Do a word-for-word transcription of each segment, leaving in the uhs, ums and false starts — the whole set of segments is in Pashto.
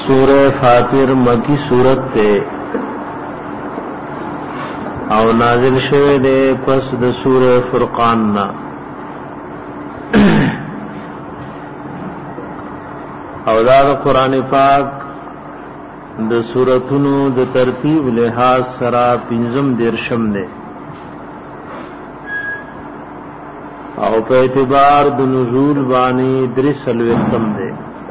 سورہ فاطر مکی سورت تے او نازل شوه دے پس د سورہ فرقان نا او دا قرآن پاک د سورتونو د ترتیب لحاظ سرا پنځم دیرشم دے او په اعتبار د نزول باندې درې سلویتم دے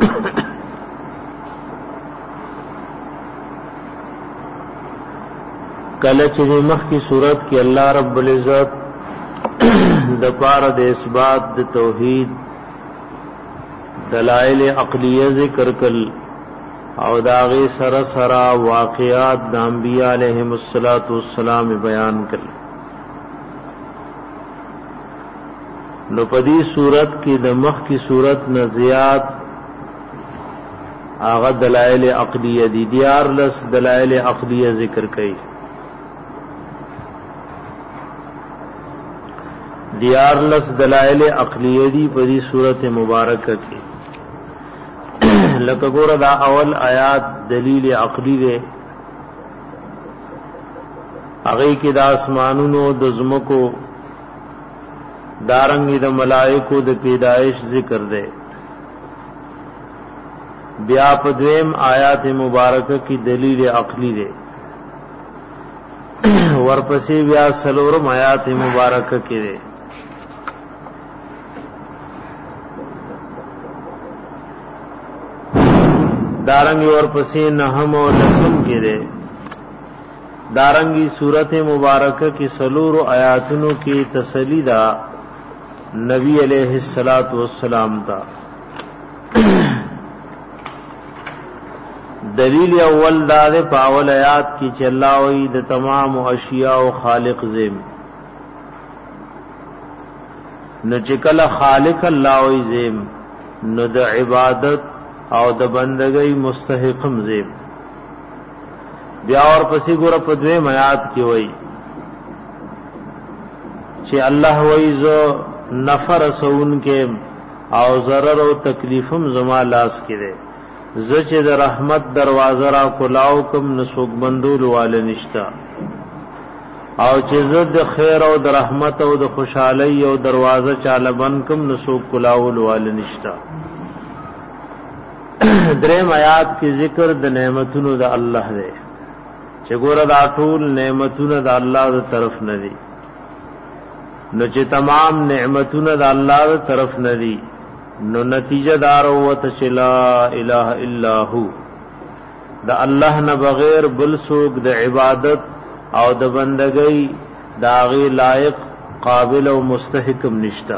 کله چې مخ کی صورت کې الله رب العزت د پاره د اثبات د توحید دلائل عقلیه ذکر کړل او داغه سره سره واقعات د انبیاء علیهم الصلاۃ والسلام بیان کړل. نو پدی صورت کې د مخ کی صورت نه زیات هغه دلائل عقلیه دي دیار لس دلائل عقلیه ذکر کړي دیارلس دلائل عقلیه دی پدی صورت مبارکه کی لکه ګوره دا اول آیات دلیل عقلی دی هغه کې د اسمانونو د زمکو دارنګ د ملائکو د پیدایش ذکر دی. بیا په دویم آیات مبارکه کی دلیل عقلی دی ورپسې بیا سلورم آیات مبارکه کې دی دارنگی اور پسی نحم و لسم کے دے دارنگی صورت مبارکہ کی سلور آیاتنوں کی تسلی دا نبی علیہ الصلوۃ والسلام تا دلیل اول دا دے پاول آیات کی چلاوی د تمام اشیاء و خالق زیم نو چکل خالق اللہ وی زیم نو د عبادت او د بندګۍ مستحقم زیب. بیا اور پسې ګور په دوی میات کې وای چې الله وای زو نفر سون کې او ضرر او تکلیفم زما لاس کې ده ز چې د رحمت دروازه را کولاو کوم نسوک بندول وال نشتا او چې زه د خیر او د رحمت او د خوشحالي او دروازه چاله بن کوم نسوک کولاول وال نشتا. دریم آیات کی ذکر د نعمتونو د الله دی چې ګوره دا ټول نعمتونو د الله تر طرف نه دي نو چې تمام نعمتونو د الله تر طرف نه دي نو نتیجه دار وته چې لا اله الا هو د الله نه بغیر بل څوک د عبادت او د بندګۍ داغي لایق قابل او مستحقم نشتا.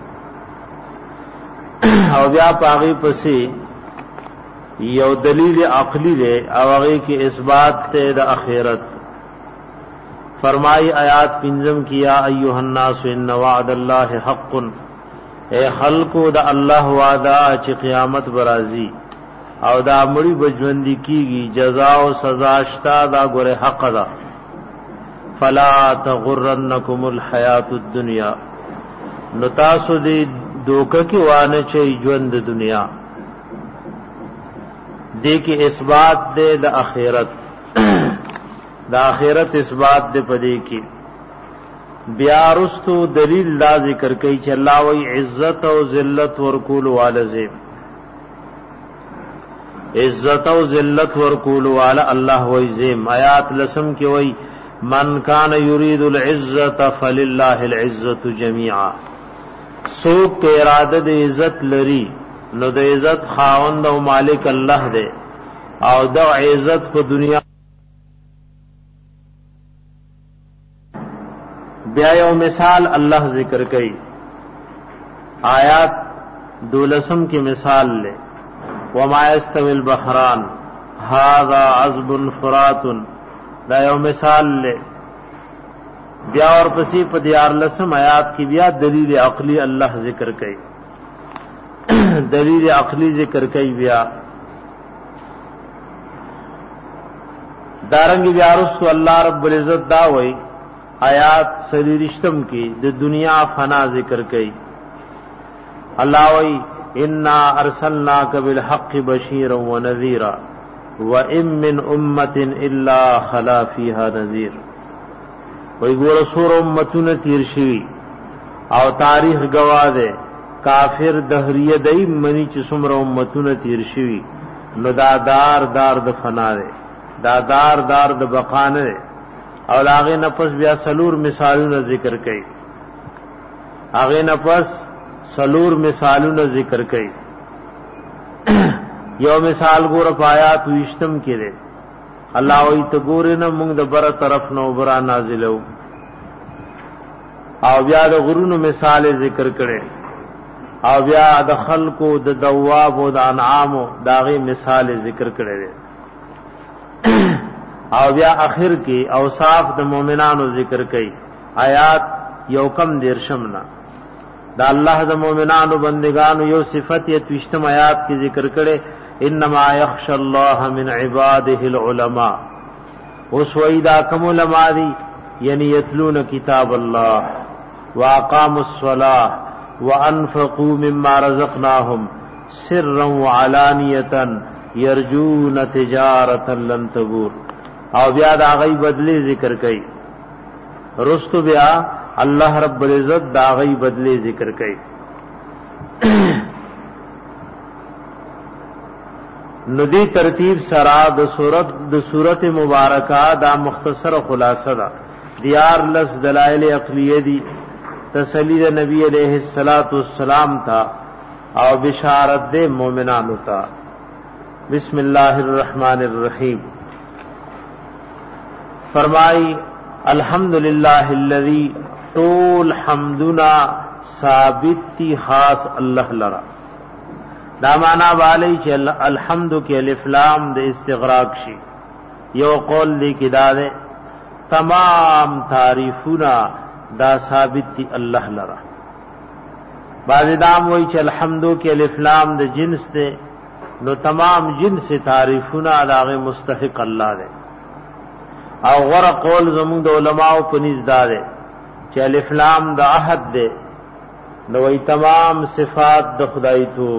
او بیا پاغي پسې یو دلیل عقلی دے او هغه کې اثبات ته د اخرت فرمائی آیات پنځم کیا ایها الناس ان وعد الله حق اے خلقو د الله وعده چې قیامت برازي او دا مړي بجوندي کیږي جزاء او سزا شتا دا ګره حق ده فلا تغرنکم الحیات الدنیا نو تاسو دې دوکه کې وانه چې ژوند د دنیا دے کی اثبات دے دا آخرت دا آخرت اثبات دے پدے کی بیا رستو دلیل دا ذکر کئی چھ اللہ وی عزت و ذلت ورکول والا زیم عزت و ذلت ورکول والا اللہ وی زیم. آیات لسم کی وی من کان یرید العزت فللہ العزت جمیعا سوک کے ارادہ دے عزت لری نو د عزت خاوند او مالک الله دی او د عزت په دنیا بیا یو مثال الله ذکر کړي آیات دولسم کی مثال لے وما يستوي البحران هذا عذب فرات دا یو مثال لے. بیا اور پسی په دیار لسم آیات کی بیا دلیل عقلی الله ذکر کړي دلیل عقلی ذکر کئی بیا دارنگی بیا رسو اللہ رب العزت داوئی آیات سلیرشتم کی د دنیا فنا ذکر کئی اللہ وئی انا ارسلناک بالحق بشیرا و نذیرا وَإِن مِّنْ أُمَّةٍ إِلَّا خَلَا فِيهَا نَذِيرٌ. وی ګور سور امتونه تیر شي او تاریخ گواه ده کافر دهریه دای منی چې څومره امتونه تیر شي نو دا دار دار د فنا ده، دا دار دار د بقا نه ده. او هغه نفس بیا سلور مثالونه ذکر کړي، هغه نفس سلور مثالونه ذکر کړي. یو مثال ګور پایات وشتم کړي الله وی ته ګور نه موږ د بره طرف نو برا نازلو. او بیا د غرونو مثال ذکر کړي، او بیا د خلقو د دواب او د انعام داغه مثال ذکر کړي. او بیا اخر کې اوصاف د مؤمنانو ذکر کړي. آیات یو کم دیرشمنا دا الله د مؤمنانو بندگانو یو صفت یې توشتم آیات کې ذکر کړي انما یخشى الله من عباده العلماء. اوس ویدا کوم علماء دي یعنی یتلون کتاب الله واقاموا الصلاه وانفقوا مما رزقناهم سرا وعلانيه يرجون تجارة لن تبور. او بیا دا غي بدلی ذکر کړي رستو بیا الله رب العزت دا غي بدلی ذکر کړي. ندی ترتیب سرا د سورت د سورت مبارکہ دا مختصر خلاصہ دا دیار لس دلائل عقلیہ دی تسلی د نبی علیہ الصلات والسلام تا او بشارت دے مومنانو تا. بسم اللہ الرحمن الرحیم. فرمائی الحمدللہ الذی طول حمدنا ثابت تی خاص اللہ لرا. دا معنی والی چې الحمد کې الف لام د استغراق شي. یو قول دی کې دا ده تمام تعریفونه دا ثابت دي الله لرا. بعض دام وایي چې الحمد کې الف لام د جنس ده نو تمام جنس تعریفونه داغه مستحق الله ده. او غره قول زموږ د علماو په نيز ده چې الف لام د احد ده نو وایي تمام صفات د خدای تو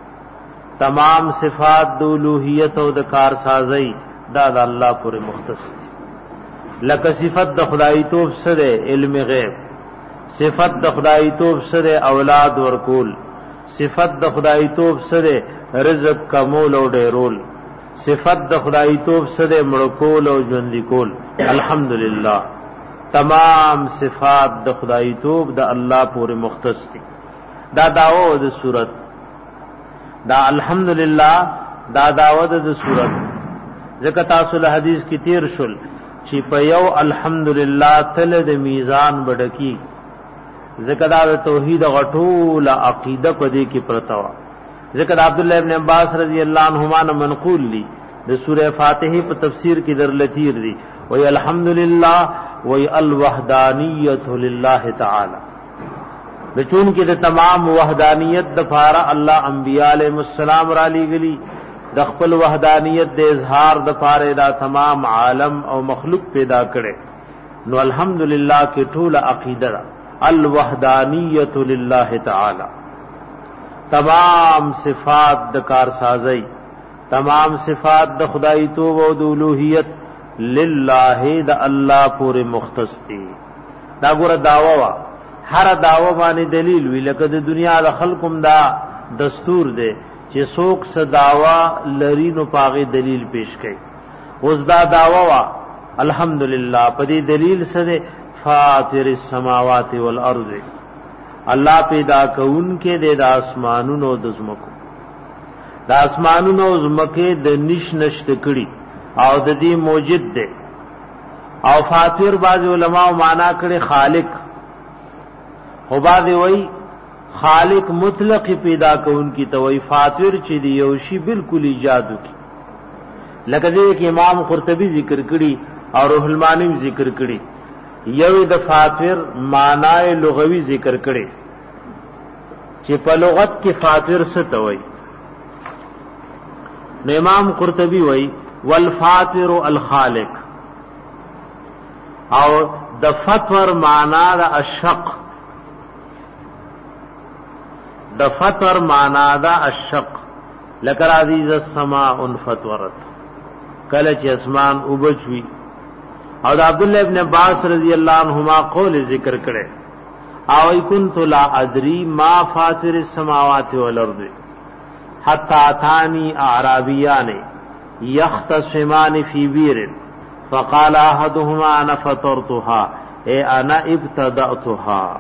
تمام صفات د الوهیت او د کارسازی دا د الله پورې مختص دي. لکه صفت د خدای توب سره علم غیب، صفت د خدای توب سره اولاد ورکول، صفت د خدای توب سره رزق کمول او ډیرول، صفت د خدای توب سره مړکول او ژوند کول. الحمدللہ تمام صفات د خدای توب د الله پورې مختص دي. دا داو د صورت دا الحمدللہ دا داود د صورت ذکر تاسو له حدیث کی تیر شل چې په یو الحمدللہ تل د میزان بډکی ذکر د توحید غټول عقیده په دې کې پرتاوه. ذکر عبد الله ابن عباس رضی الله عنهما منقول لی د سوره فاتحه په تفسیر کې در لتیر دی وی الحمدللہ وی الوحدانیت لله تعالی. بچون کې د تمام وحدانیت د فارا الله انبیاء علیهم السلام را لېګلی د خپل وحدانیت د اظهار د فارا دا تمام عالم او مخلوق پیدا کړي. نو الحمدللہ کې ټول عقیده الوحدانیت لله تعالی. تمام صفات د کارسازی، تمام صفات د خدای توب او د الوهیت لله د الله پورې مختص دي. دا ګوره داوا وا هر داوا باندې دلیل وی لکه د دنیا د خلقم دا دستور دی چې څوک څه داوا لري نو پاغه دلیل پیش کړي. اوس دا داوا وا الحمدللہ په دې دلیل سره فاطر السماوات والارض الله پیدا کون کې د اسمانونو د زمکو د اسمانونو زمکه د نش نشت کړي او د دې موجد دی. او فاطر بعض علماء معنا کړي خالق، خو بعض وی خالق مطلق پیدا کون کی توئی فاطر چې دی یو شی بالکل ایجاد کی. لکه دې کې امام قرطبی ذکر کړي او روح المانی ذکر کړي. یو د فاطر معنی لغوی ذکر کړي چې په لغت کې فاطر څه توئی. نو امام قرطبی وی والفاطر الخالق، او د فطر معنا د الشق، د فطر معنا دا الشق لکر عزیز السماء انفطرت کله چې اسمان وبچوي. او عبد الله ابن عباس رضی الله عنهما قول ذکر کړي او كنت لا ادري ما فاطر السماوات والارض حتى اتاني اعرابيان يختصمان في بير فقال احدهما انا فطرتها اي انا ابتدأتها.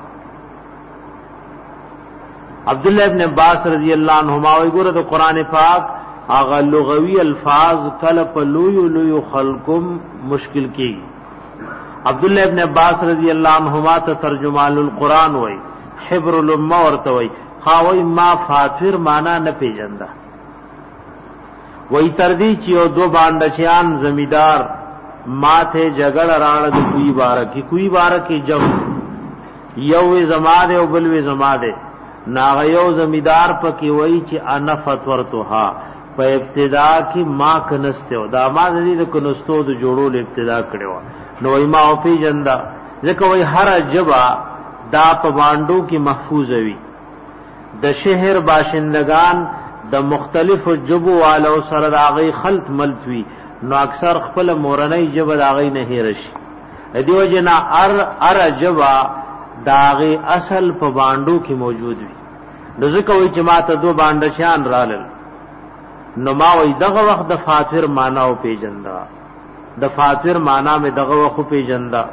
عبد الله ابن عباس رضی الله عنهما وی ګوره د قران پاک اغه لغوي الفاظ کله په لوی لوی خلقم مشکل کی. عبد الله ابن عباس رضی الله عنهما ته ترجمان القران وای حبر الامه ورته وای خاوی ما فاطر معنا نه پیژنده. وای تر دې چې او دو باندچیان زمیدار ماته جګړه راړه د کوی بارکی کوی بارکی جب یو زماده او بل وی زماده نا یو زمیدار پکې وای چې انا فتورتها په ابتدا کې ما کنسته او دا ما دې د کنستو د جوړول ابتدا کړو نو ما او پی جندا ځکه وای هر جبا دا په باندو کې محفوظ وي. د شهر باشندگان د مختلفو جبو والو سره داغي خلط ملت وي نو اکثر خپل مورنۍ جبه داغي نه هیرشي. دیو جنا ار ار جبا داغي اصل په باندو کې موجود وي. نو ځکه وای چې ما ته دو باندشان رالل نو ما وای دغه وخت د فاطر معنا او پیجندا د فاطر معنا میں دغه وخت پیجندا.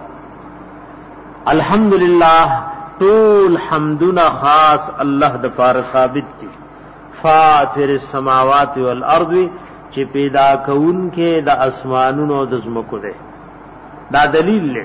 الحمدللہ طول حمدنا خاص الله د پاره ثابت دي. فاطر السماوات والارض چې پیدا کون کې د اسمانونو د زمکو ده. دا دلیل له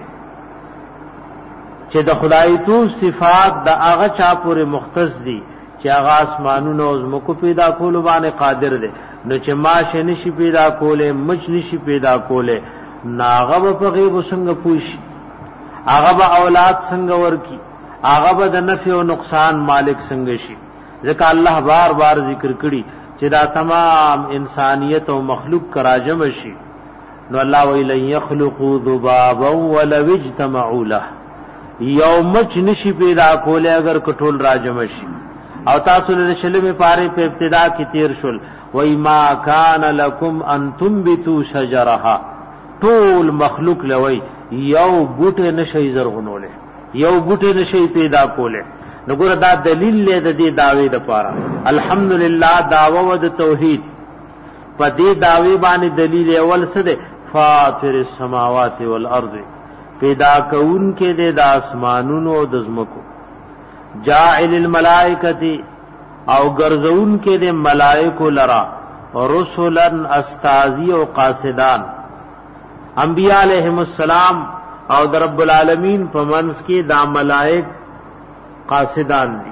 چې د خدای تو صفات د هغه چا پورې مختص دي چې هغه اسمانونو او زمکو پیدا کول باندې قادر دي. نو چې ماش نشي پیدا کوله مچ نشي پیدا کوله ناغه په غیب څنګه پوښي هغه به اولاد څنګه ورکی هغه به د نفع او نقصان مالک څنګه شي. ځکه الله بار بار ذکر کړي چې دا تمام انسانیت او مخلوق کراجم شي. نو الله ویل یخلقوا ذبابا ولو اجتمعوا له یوم چ نشي پیدا کوله اگر کټول راجم شي. او تاسو له شلمه پاره په ابتدا کې تیر شول وای ما کان لکم ان تنبتوا شجرها طول مخلوق لوي یو بوټه نشي زرغونوله یو بوټه نشي پیدا کوله. نګور دا دلیل له د دې داوی د پاره الحمدلله داوا د توحید په دې داوی باندې دلیل اول څه ده فاطر السماوات والارض پیدا کون کې د اسمانونو او د زمکو جاعل الملائکه او ګرځون کې د ملائکو لرا رسولن استازی او قاصدان انبیاء علیہم السلام او در رب العالمین په منځ کې دا ملائک قاصدان دي.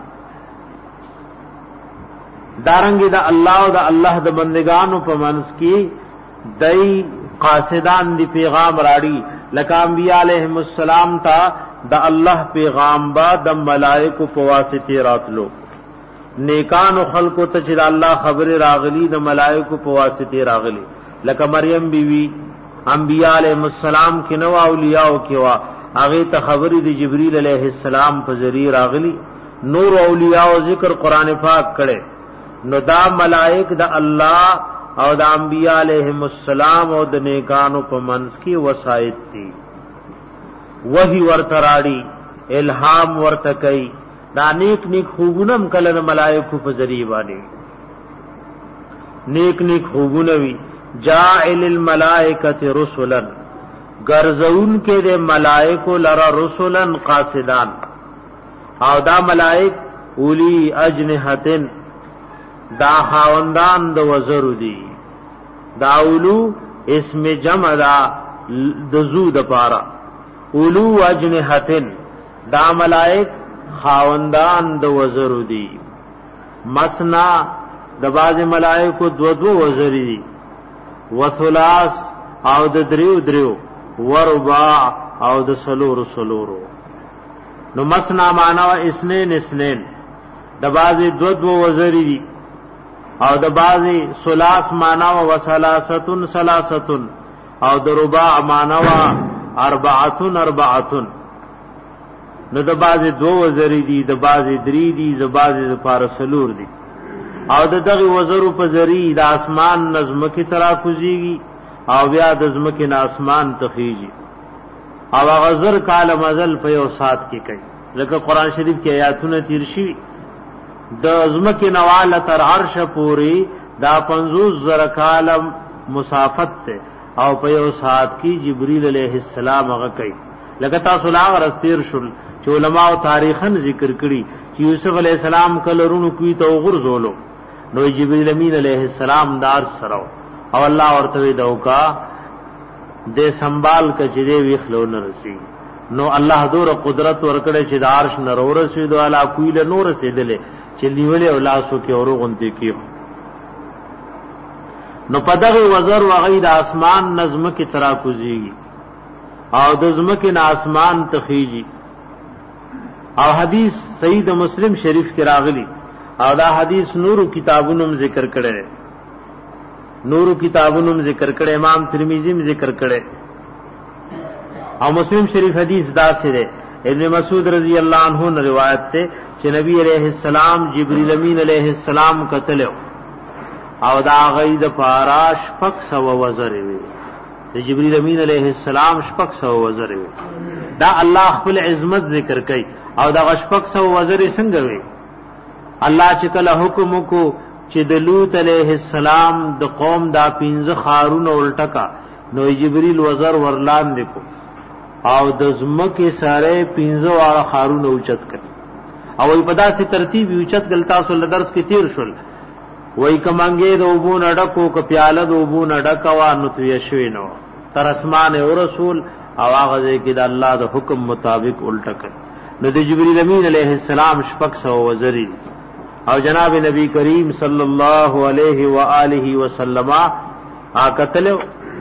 دارنګ دا الله او دا الله د بندگانو په منځ کې دای قاصدان دي پیغام راړي لکه انبیاء علیہم السلام ته دا الله پیغام با د ملائکو په واسطه راتلو نیکانو خلقو ته چې الله خبر راغلی د ملائکو په واسطه راغلی لکه مریم بیوی انبیاء علیہ السلام کې نو اولیاء او کې وا هغه ته خبرې د جبرئیل علیہ السلام په ذریعہ راغلی نور اولیاء او ذکر قران پاک کړي. نو دا ملائک د الله او د انبیاء علیہ السلام او د نیکانو په منځ کې وسایت دي. وحی ورته راړي الهام ورته کوي دا نیک نیک خوبونم کله د ملائکو په ذریعہ باندې نیک نیک خوبونه وی. جاعل الملائکه رسلا غرزون کې د ملائکو لرا رسلا قاصدان او دا ملائک اولی اجنحتن دا خاوندان د وزرو دي. دا اولو اسم جمع دا د زو د پارا اولو اجنحتن دا ملائک خاوندان د وزرو دي. مسنا د باز ملائکو دو دو وزری دي وثلاث او د دریو دریو ورباع او د سلور سلورو. نو مسنا معنا وا اسنین اسنین د بازي دو دو وزری دي او د بازي ثلاث معنا وا وثلاثتن ثلاثتن او د رباع معنا وا اربعتن اربعتن. نو د بازي دو وزری دي د بازي دری دي د بازي د پارسلور دي او د دغه وزرو په ذری د اسمان نظم کی ترا کوزیږي او بیا د زمکه نه اسمان تخیجی او غزر کال مزل په یو سات کې کوي لکه قران شریف کې آیاتونه تیر شي د زمکه نواله تر عرش پوری دا پنځوس زره کال مسافت ته او په یو سات کې جبرئیل علیہ السلام هغه کوي لکه تاسو لا ورستیر شول چې علماء او تاریخن ذکر کړي چې یوسف علیہ السلام کله رونو کوي ته غرزولو نو جبرئیل امین علیہ السلام دار سره او الله ورته دوکا دې سنبال کچې ویخلو نه رسی نو الله دور قدرت ورکړي چې د عرش نه ورسېدو الا کوی له نور رسېدلې چې نیولې او لاسو کې اورغونته کیو نو پدغه وزر وغی د اسمان نظم کی طرح کوزیږي او د زمکه نه اسمان تخیجی او حدیث صحیح مسلم شریف کې راغلی او دا حدیث نورو کتابونو ذکر کړي نورو کتابونو ذکر کړي امام ترمذی میں ذکر کړي او مسلم شریف حدیث دا سره ابن مسعود رضی اللہ عنہ نے روایت ته چې نبی علیہ السلام جبرئیل امین علیہ السلام قتلو او دا غید پاراش پک سو وزر وی جبرئیل امین علیہ السلام شپک سو وزر وی دا الله خپل عظمت ذکر کوي او دا شپک سو وزر څنګه وی الله چې کله حکم کو چې د لوط علیہ السلام د قوم دا پینځه خارونه الټکا نو جبرئیل وزر ورلان دکو او د زمکه ساره پینځه واره خارونه اوچت کړ او په داسې ترتیب اوچت غلطا سول درس کې تیر شول وای کمانګې د وبو نډکو ک پیاله د وبو نډکوا نو توی شوی نو تر اسمان او رسول او هغه کې د الله د حکم مطابق الټک نو د جبرئیل امین علیہ السلام شپک سو وزری او جناب نبی کریم صلی اللہ علیہ وآلہ وسلم آ قتلو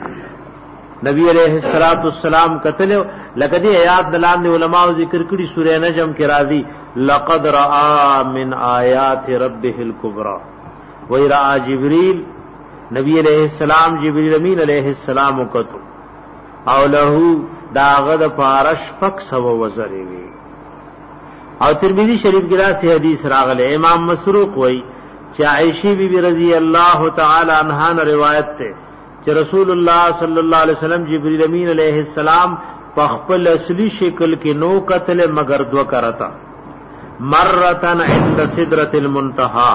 نبی علیہ الصلوۃ والسلام قتلو لقد آیات دلان علماء ذکر کړي سورہ نجم کې راځي لقد رأى من آیات ربه الکبرى وی رأى جبريل نبی علیہ السلام جبرئیل امین علیہ السلام وکتو او له داغه د پارش پک سو وزری وی او ترمذی شریف کې راځي حدیث راغله امام مسروق وی چې عائشہ بی بی رضی اللہ تعالی عنہا نے روایت ته چې رسول الله صلی الله علیه وسلم جبرئیل امین علیہ السلام په خپل اصلي شکل کې نو قتل مگر دو کرتا مرتن عند سدرۃ المنتہا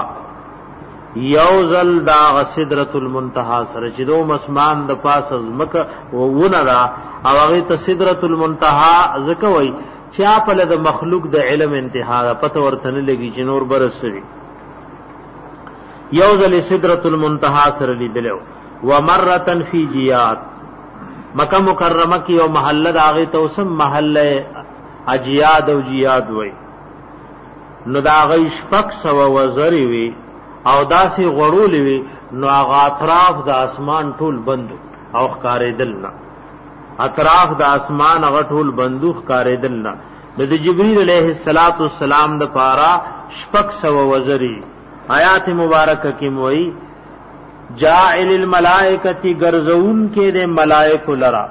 یوزل دا سدرۃ المنتہا سره چې دو مسمان د پاس از مکه وونه را او هغه ته سدرۃ المنتہا زکه وای چې په له مخلوق د علم انتها پته ورته نه لګي چې نور برسوي یوزل سدرۃ المنتہا سره لیدلو ومرتن فی جیات مکہ مکرمہ کی او محلہ داغه توسم محلہ اجیاد او جیاد وای نو داغه شپک سو وزری وی او داسې غړول وی نو هغه اطراف د اسمان ټول بند او ښکارې دلنا اطراف د اسمان هغه ټول بندوخ ښکارې دلنا د جبرئیل علیہ الصلات والسلام د پارا شپک سو وزری آیات مبارکه کې موئی جاعل الملائکتی گرزون کے دے ملائک لرا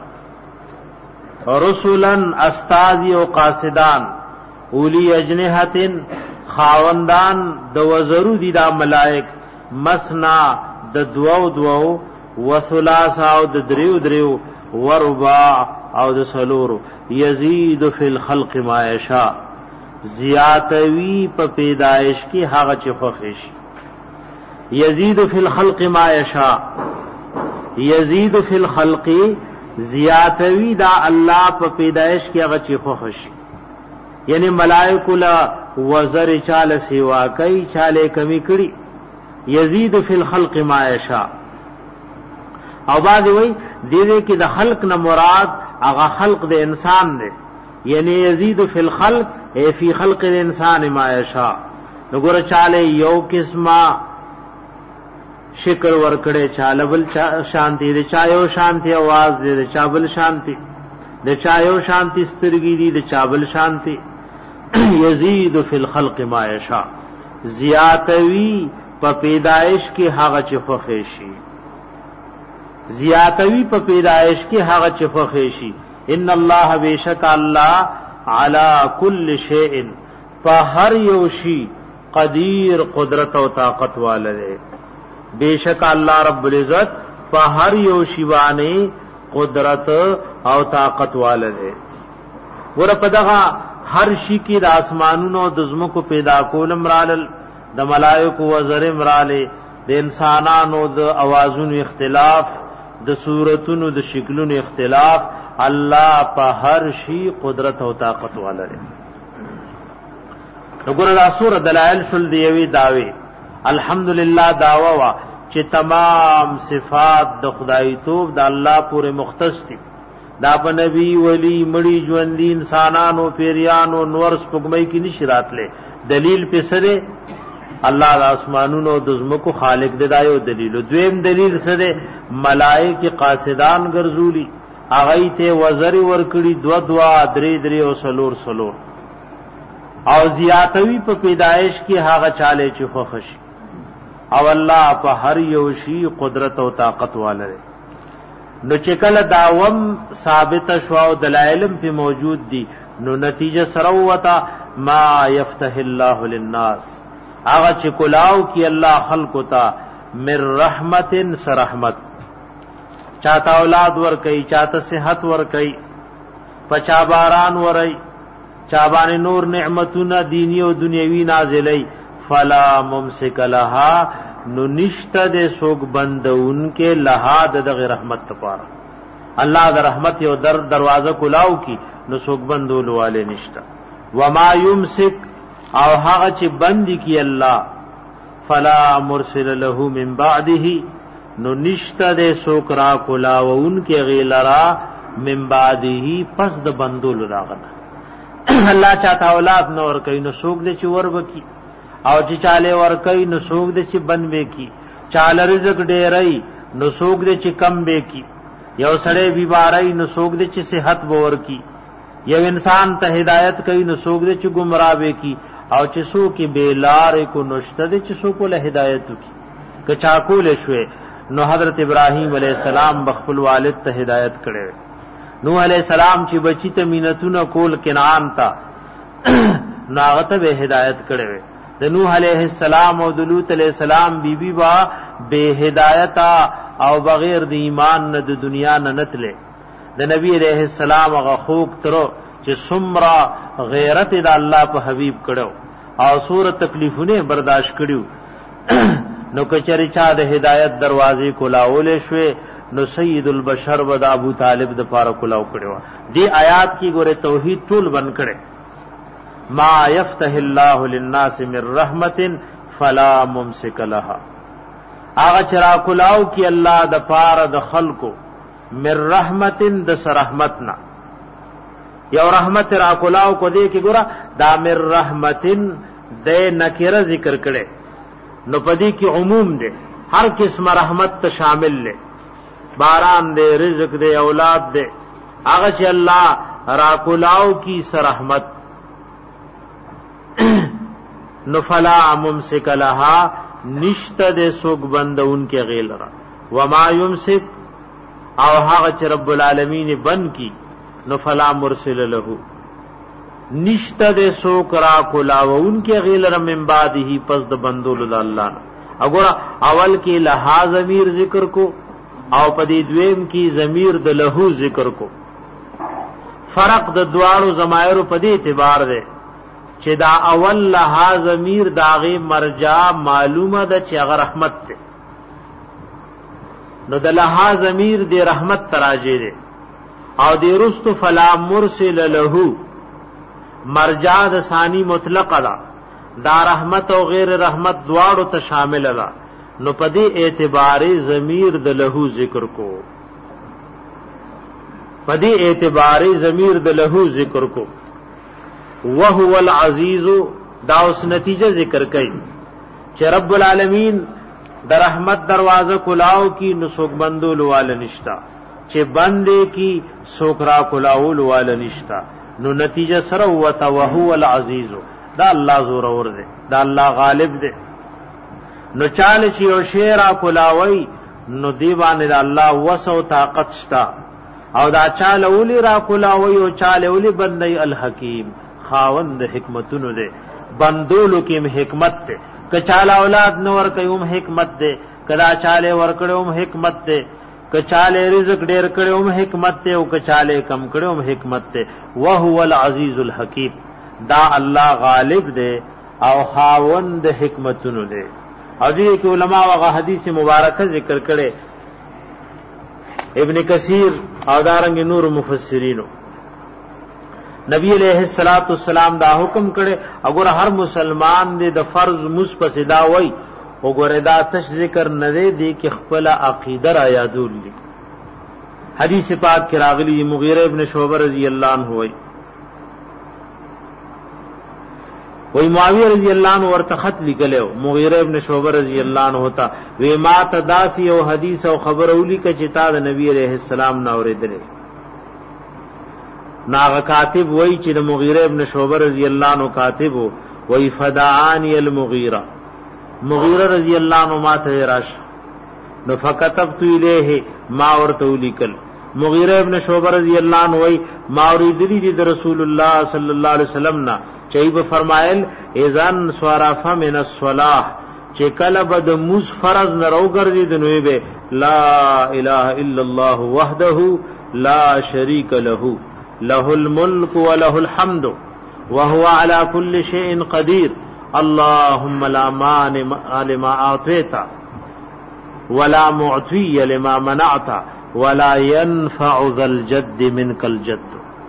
رسولن استازی و قاصدان اولی اجنحتن خاوندان د وزرو دی دا ملائک مسنا د دوو دوو وثلاثا او د دریو دریو ورباع او د سلورو یزید فی الخلق ما یشاء زیاتوی په پیدائش کی هغه چې خوښ یزید فی الخلق ما یشاء یزید فی الخلق زیاتوی دا الله په پیدائش کې هغه چې خوښ یعنی ملائکه لا وزر چاله سیوا کوي چاله کمی کړي یزید فی الخلق ما یشاء او بعد وی دې کې د خلق نه مراد هغه خلق د انسان دی یعنی یزید فی الخلق ای فی خلق الانسان ما یشاء وګوره چاله یو قسمه شکر ورکڑے چالبل شانتی د چایو شانتی आवाज دے د چابل شانتی د چایو شانتی سترګی دی د چابل شانتی یزید فی الخلق ما یشاء زیاتوی په پیدائش کې هغه چې خوښ شي زیاتوی په پیدائش کې هغه چې خوښ شي ان الله بیشک الله علی کل شیء په هر یو شی قدیر قدرت او طاقت والے بیشک اللہ رب العزت په هر یو شیوانه قدرت او طاقت والده. ور په دغه هر شي کې د اسمانونو د زمکو پیدا کول امرال، د ملائکه وزر امراله، د انسانانو د اوازونو اختلاف، د صورتونو د شکلونو اختلاف، الله په هر شي قدرت او طاقت والده. وګوره دا سور دلائل شل دیوی داوی الحمدللہ داوا وا چې تمام صفات د خدای توب د الله پورې مختص دي. دا په نبی ولی مړي ژوندۍ انسانانو پیریانو نور سپګمۍ کې نشی راتله. دلیل په سره الله د اسمانونو د زمکو خالق دی، دا یو دلیل. دویم دلیل سره ملائکه قاصدان ګرځولي، هغه ته وزر ورکړي دو دوا درې درې او سلور سلور، او زیاتوی په پیدائش کې هغه چاله چې خوښ او الله په هر یو شی قدرت او طاقت والے. نو چې کله داوم ثابت شو او دلایلم په موجود دي، نو نتیجه سره وتا ما یفتح الله للناس، هغه چې کلاو کی الله خلقو ته من رحمتن سرحمت، چاته اولاد ور کوي، چاته صحت ور کوي، پچا باران ورای، چا باندې نور نعمتونه دینی او دنیوي نازلای، فلا ممسک لها، نو نشته د سوق بندون کې لها د رحمت لپاره. الله د رحمت یو در دروازه کلاو کی، نو سوق بندول والے نشته. وما یمسک، او هغه چې بندي کی الله، فلا مرسل له من بعده، نو نشته د سوق را کلاوون کې غیلرا من بعده، پس د بندول راغنه. الله چاته اولاد نور کوي، نو سوق دې چې ور وکي، او چې چاله ور کوي نو سوق دې چې بن وکي، چاله رزق ډېرای نو سوق دې چې کم وکي، یو سړی بیماری نو سوق دې چې صحت باور کی، یو انسان ته ہدایت کوي نو سوق دې چې گمراه وکي، او چې سوق کې بیلار کو نشته دې چې سوق له هدایت کی کچا کول شوي. نو حضرت ابراهیم علیہ السلام بخپل والد ته ہدایت کړي. نوح علیہ السلام چې بچی ته مینتونه کول کنعان تا ناغته به هدایت کړي. د نوح علیہ السلام او د لوط علیہ السلام بی بی با بے ہدایت او بغیر د ایمان نه د دنیا نه نتله. د نبی علیہ السلام هغه خوک ترو چې سمرا غیرت د الله په حبیب کړو او سور تکلیفونه برداشت کړیو. نو کچری چا د هدایت دروازې کولاولې شوې، نو سید البشر و د ابو طالب د پاره کولاو کړو. دی آیات کی ګوره توحید ټول بن کړي. ما یفتح الله للناس من رحمت فلا ممسک لها، هغه چرا کولاو کی الله د پاره د خلقو من رحمت د رحمتنا، یو رحمت را کولاو کو دی کی ګوره دا من رحمتن د نکره ذکر کړي، نو پدی کی عموم دے، ہر قسم رحمت تا شامل لے، باران دے، رزق دے، اولاد دے، آغا چی اللہ راکولاو کی سرحمت. نو فلا ممسک لہا، نشت دے سوک بند ان کے غیل را. وما یمسک، او آغا چی رب العالمین بن کی، نو فلا مرسل لہو، نشت دے سوک را کلاو ان کے غیل من بعدہی، پس د بندول دا اللہ نا. اگورا اول کی لہا ضمیر ذکر کو، او پدی دویم کی ضمیر د لہو ذکر کو. فرق د دوارو زمائرو پدی اعتبار دے چی دا اول لہا ضمیر داغی مرجع معلومہ دا چی اگر رحمت تے، نو دا لہا ضمیر دے رحمت تراجے دے، او دے رستو فلا مرسل لہو مرجع د ثانی مطلق دا دا رحمت او غیر رحمت دواړو ته شامل ده. نو پدی اعتبار ضمیر د لہو ذکر کو، پدی اعتبار ضمیر د لہو ذکر کو. وهو العزیز، دا اس نتیجہ ذکر کئی چې رب العالمین د رحمت دروازه کلاو کی نو سوک بندول وال نشتا، چې بندے کی سوکرا کلاول وال نشتا. نو نتیجہ سره وتا وهو العزیز، دا الله زور اور دے، دا الله غالب دے. نو چاله چې او شیرا کولاوي نو دیوانه دا الله وسو طاقت شتا، او دا چاله اولی را کولاوي او چاله اولی بندي الحکیم، خاوند حکمتونو دے، بندولو کیم حکمت تے. که چاله اولاد نور کيوم حکمت دے، کدا چاله ور کړوم حکمت دے، کچاله رزق ډیر کړو هم حکمت ته او کچاله کم کړو هم حکمت ته وهو العزیز الحکیم دا الله غالب دی او خاوند حکمتونو دی او دې کې علما واغه حدیث مبارکه ذکر کړي ابن کثیر او دارنګ نور مفسرینو نبی علیہ الصلوۃ والسلام دا حکم کړي اگر هر مسلمان دې د فرض مصپسدا وای وګوره دا تش ذکر نه دی کې خپل عقیده را یادول دي حدیث پاک کې راغلی مغیرہ ابن شعبہ رضی اللہ عنہ وای وی معاویہ رضی اللہ عنہ ورته خط لیکلو مغیرہ ابن شعبہ رضی اللہ عنہ ہوتا وی ما تداسی او حدیث او خبر اولی ک چتا د نبی علیہ السلام نو اوریدل ناغ کاتب وی چې مغیرہ ابن شعبہ رضی اللہ عنہ کاتب وی فدعانی المغیرہ مغیرہ رضی اللہ عنہ ما ته راش نو فكتبت الیه ما ورته لیکل مغیرہ ابن شعبہ رضی اللہ عنہ وی ما اوریدلی د رسول الله صلی الله علیه وسلم نا چایب فرمایل اذن صرف من الصلاح چې کله بد موس فرض نه رو ګرځي د نوې به لا اله الا الله وحده لا شريك له له الملك وله الحمد وهو على كل شيء قدير اللهم لا مانع لما اعطيت ولا معطي لما منعت ولا ينفع ذا الجد منك الجد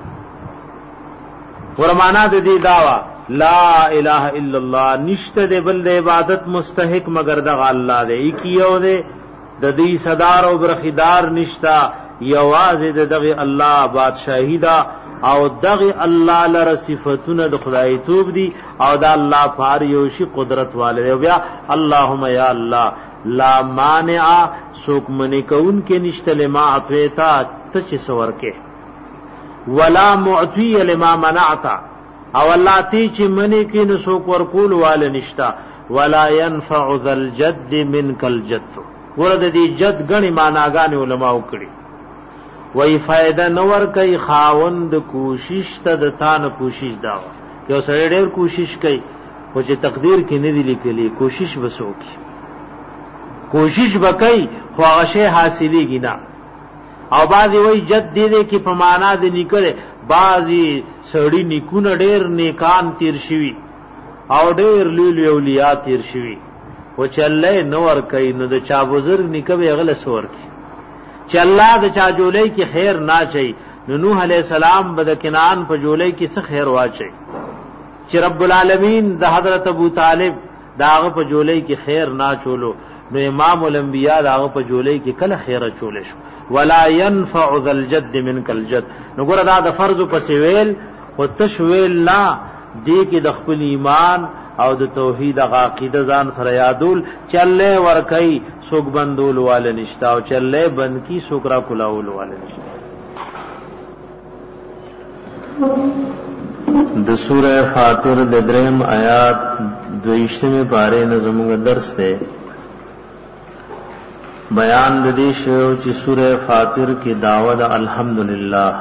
ورمانا د دې داوا لا اله الا الله نشته د بل د عبادت مستحق مگر د الله دی کیو دی د دې صدار او برخدار نشتا یوازې د دغه الله بادشاہی دا او دغه الله لره صفاتونه د خدای توب دي او د الله پار یو شی قدرت والے بیا اللهم یا الله لا مانع سوک منی کون کې نشته لما اعطیتا ته چې سور کې ولا معطی لما منعت او الله تی چې منی کې نو سوک ورکول وال نشتا ولا ينفع ذا الجد منك الجد ورته دي جد غني معناګان علماء وکړي وای فائدہ نور کوي خاوند کوشش ته د تان کوشش دا که سره ډېر کوشش کوي او چې تقدیر کې نه دی لیکلي کوشش وسوکي کوشش وکي خو هغه شی حاصلېږي نه او بعضی وای جد دې دې کې په معنا دې نکړي بعضی سړی نیکونه ډېر نیکان تیر شوی او ډېر لوی اولیاء تیر شوی او چې الله نور کوي نو د چا بزرګ نکوي غل سور کی چې الله د چا جولای کې خیر نه چي نو نوح علی السلام بد کنان په جولای کې څه خیر واچي چې رب العالمین د حضرت ابو طالب داغه په جولای کې خیر نه چولو نو امام الانبیاء داغه په جولای کې کله خیر چول شو ولا ينفع ذا الجد منك الجد نو ګره دا د فرض په سویل او تشویل لا دی کې د خپل ایمان او د توحید عقیده ځان سره یادول چله ورکای سوق بندول وال نشتا او چله بند کی سوکرا کلاول وال نشتا د سوره فاطر د دریم آیات دویشتمه پاره نه زموږ درس ده بیان د دې شو چې سوره فاطر کې داوود الحمدلله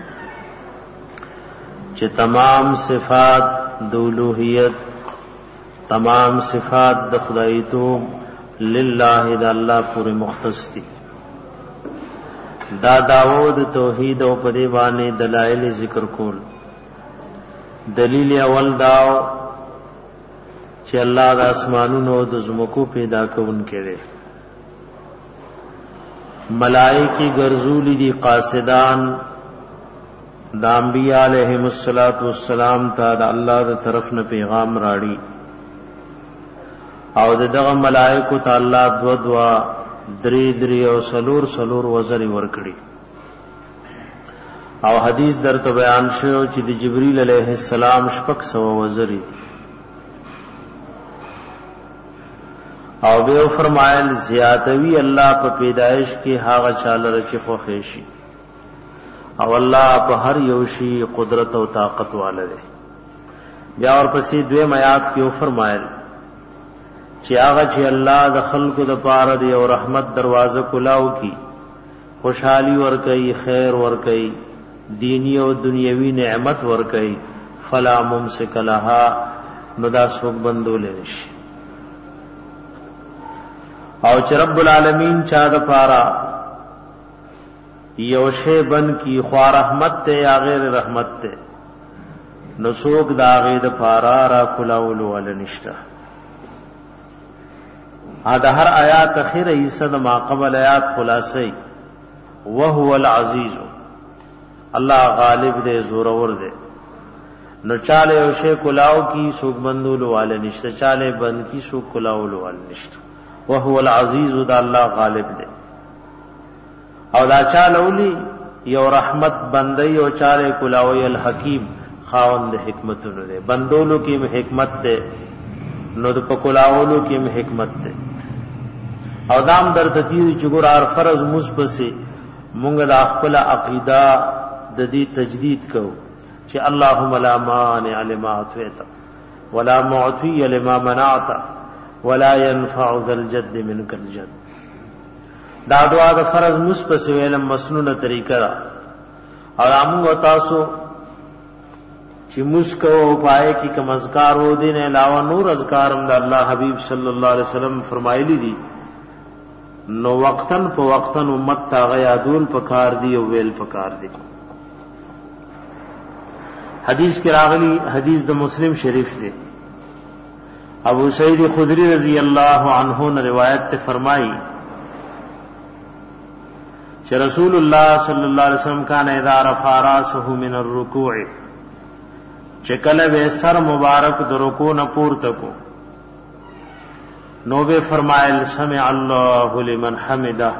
چې تمام صفات د اولوہیت تمام صفات د خدای توب لله د الله پورې مختص دي دا داوود توحید او په دی باندې دلایل ذکر کول دلیل اول داو چې الله د اسمانونو او د زمکو پیدا کون کړي ملائکی ګرځولي دي قاصدان د انبیاء علیهم الصلاۃ والسلام ته د الله د طرف نه پیغام راړي او دغه ملائکه ته الله دو دوا درې درې او سلور سلور وزر ورکړي او حدیث درته بیان شو چې د جبرئیل علیه السلام شپږ سو وزري او به فرمایل زیاتوی الله په پیدائش کې هاغه چاله رچ خو خېشي او الله په هر یو شی قدرت او طاقت والے دی بیا اور پسې دوی آیات کې فرمایل چې هغه چې الله د خلقو د پاره دی او رحمت دروازه کلاو کی خوشحالی ور کوي خیر ور کوي دینی او دنیوي نعمت ور کوي فلا ممسک لها نداس وک بندول نشي او چې رب العالمین چا د پاره یو شی بن کی خوا رحمت ته یا غیر رحمت ته نو څوک دا غي د پارا را کلاول ول نشتا. دا هر آیات اخر ایسا دا ما قبل آیات خلاصی وهو العزیز اللہ غالب دے زورور دے نو چالے اوشے کلاو کی سوک بندولو والے نشتا چالے بند کی سوک کلاولو والے نشتا وهو العزیز دا اللہ غالب دے او دا چالولی یو رحمت بندی او چالے کلاوی الحکیم خاوند حکمتونو دے بندولو کی حکمت دے نو د پکلاولو کی حکمت دے او دام در تتیر چګور ار فرض مثبسه مونږ د خپل عقیده د دې تجدید کو چې اللهم لا مانع لما اعطيت ولا معطي لما منعت ولا ينفع ذا الجد منك الجد. دا دعا د فرض مثبسه ویلم مسنونه طریقه را او موږ تاسو چې مسکو پائے کی کم اذکار و دین علاوه نور اذکارم د الله حبیب صلی الله علیه وسلم فرمایلی دي نو وقتن په وقتن امت تا غیادول پکار دی او ویل پکار دی. حدیث کې راغلی حدیث د مسلم شریف دی ابو سعید خدری رضی اللہ عنہ نے روایت تے فرمائی کہ رسول اللہ صلی اللہ علیہ وسلم کان اذا رفع راسه من الرکوع چکل وے سر مبارک د رکوع نہ پورته کو نو بے فرمائل سمع اللہ لمن حمدہ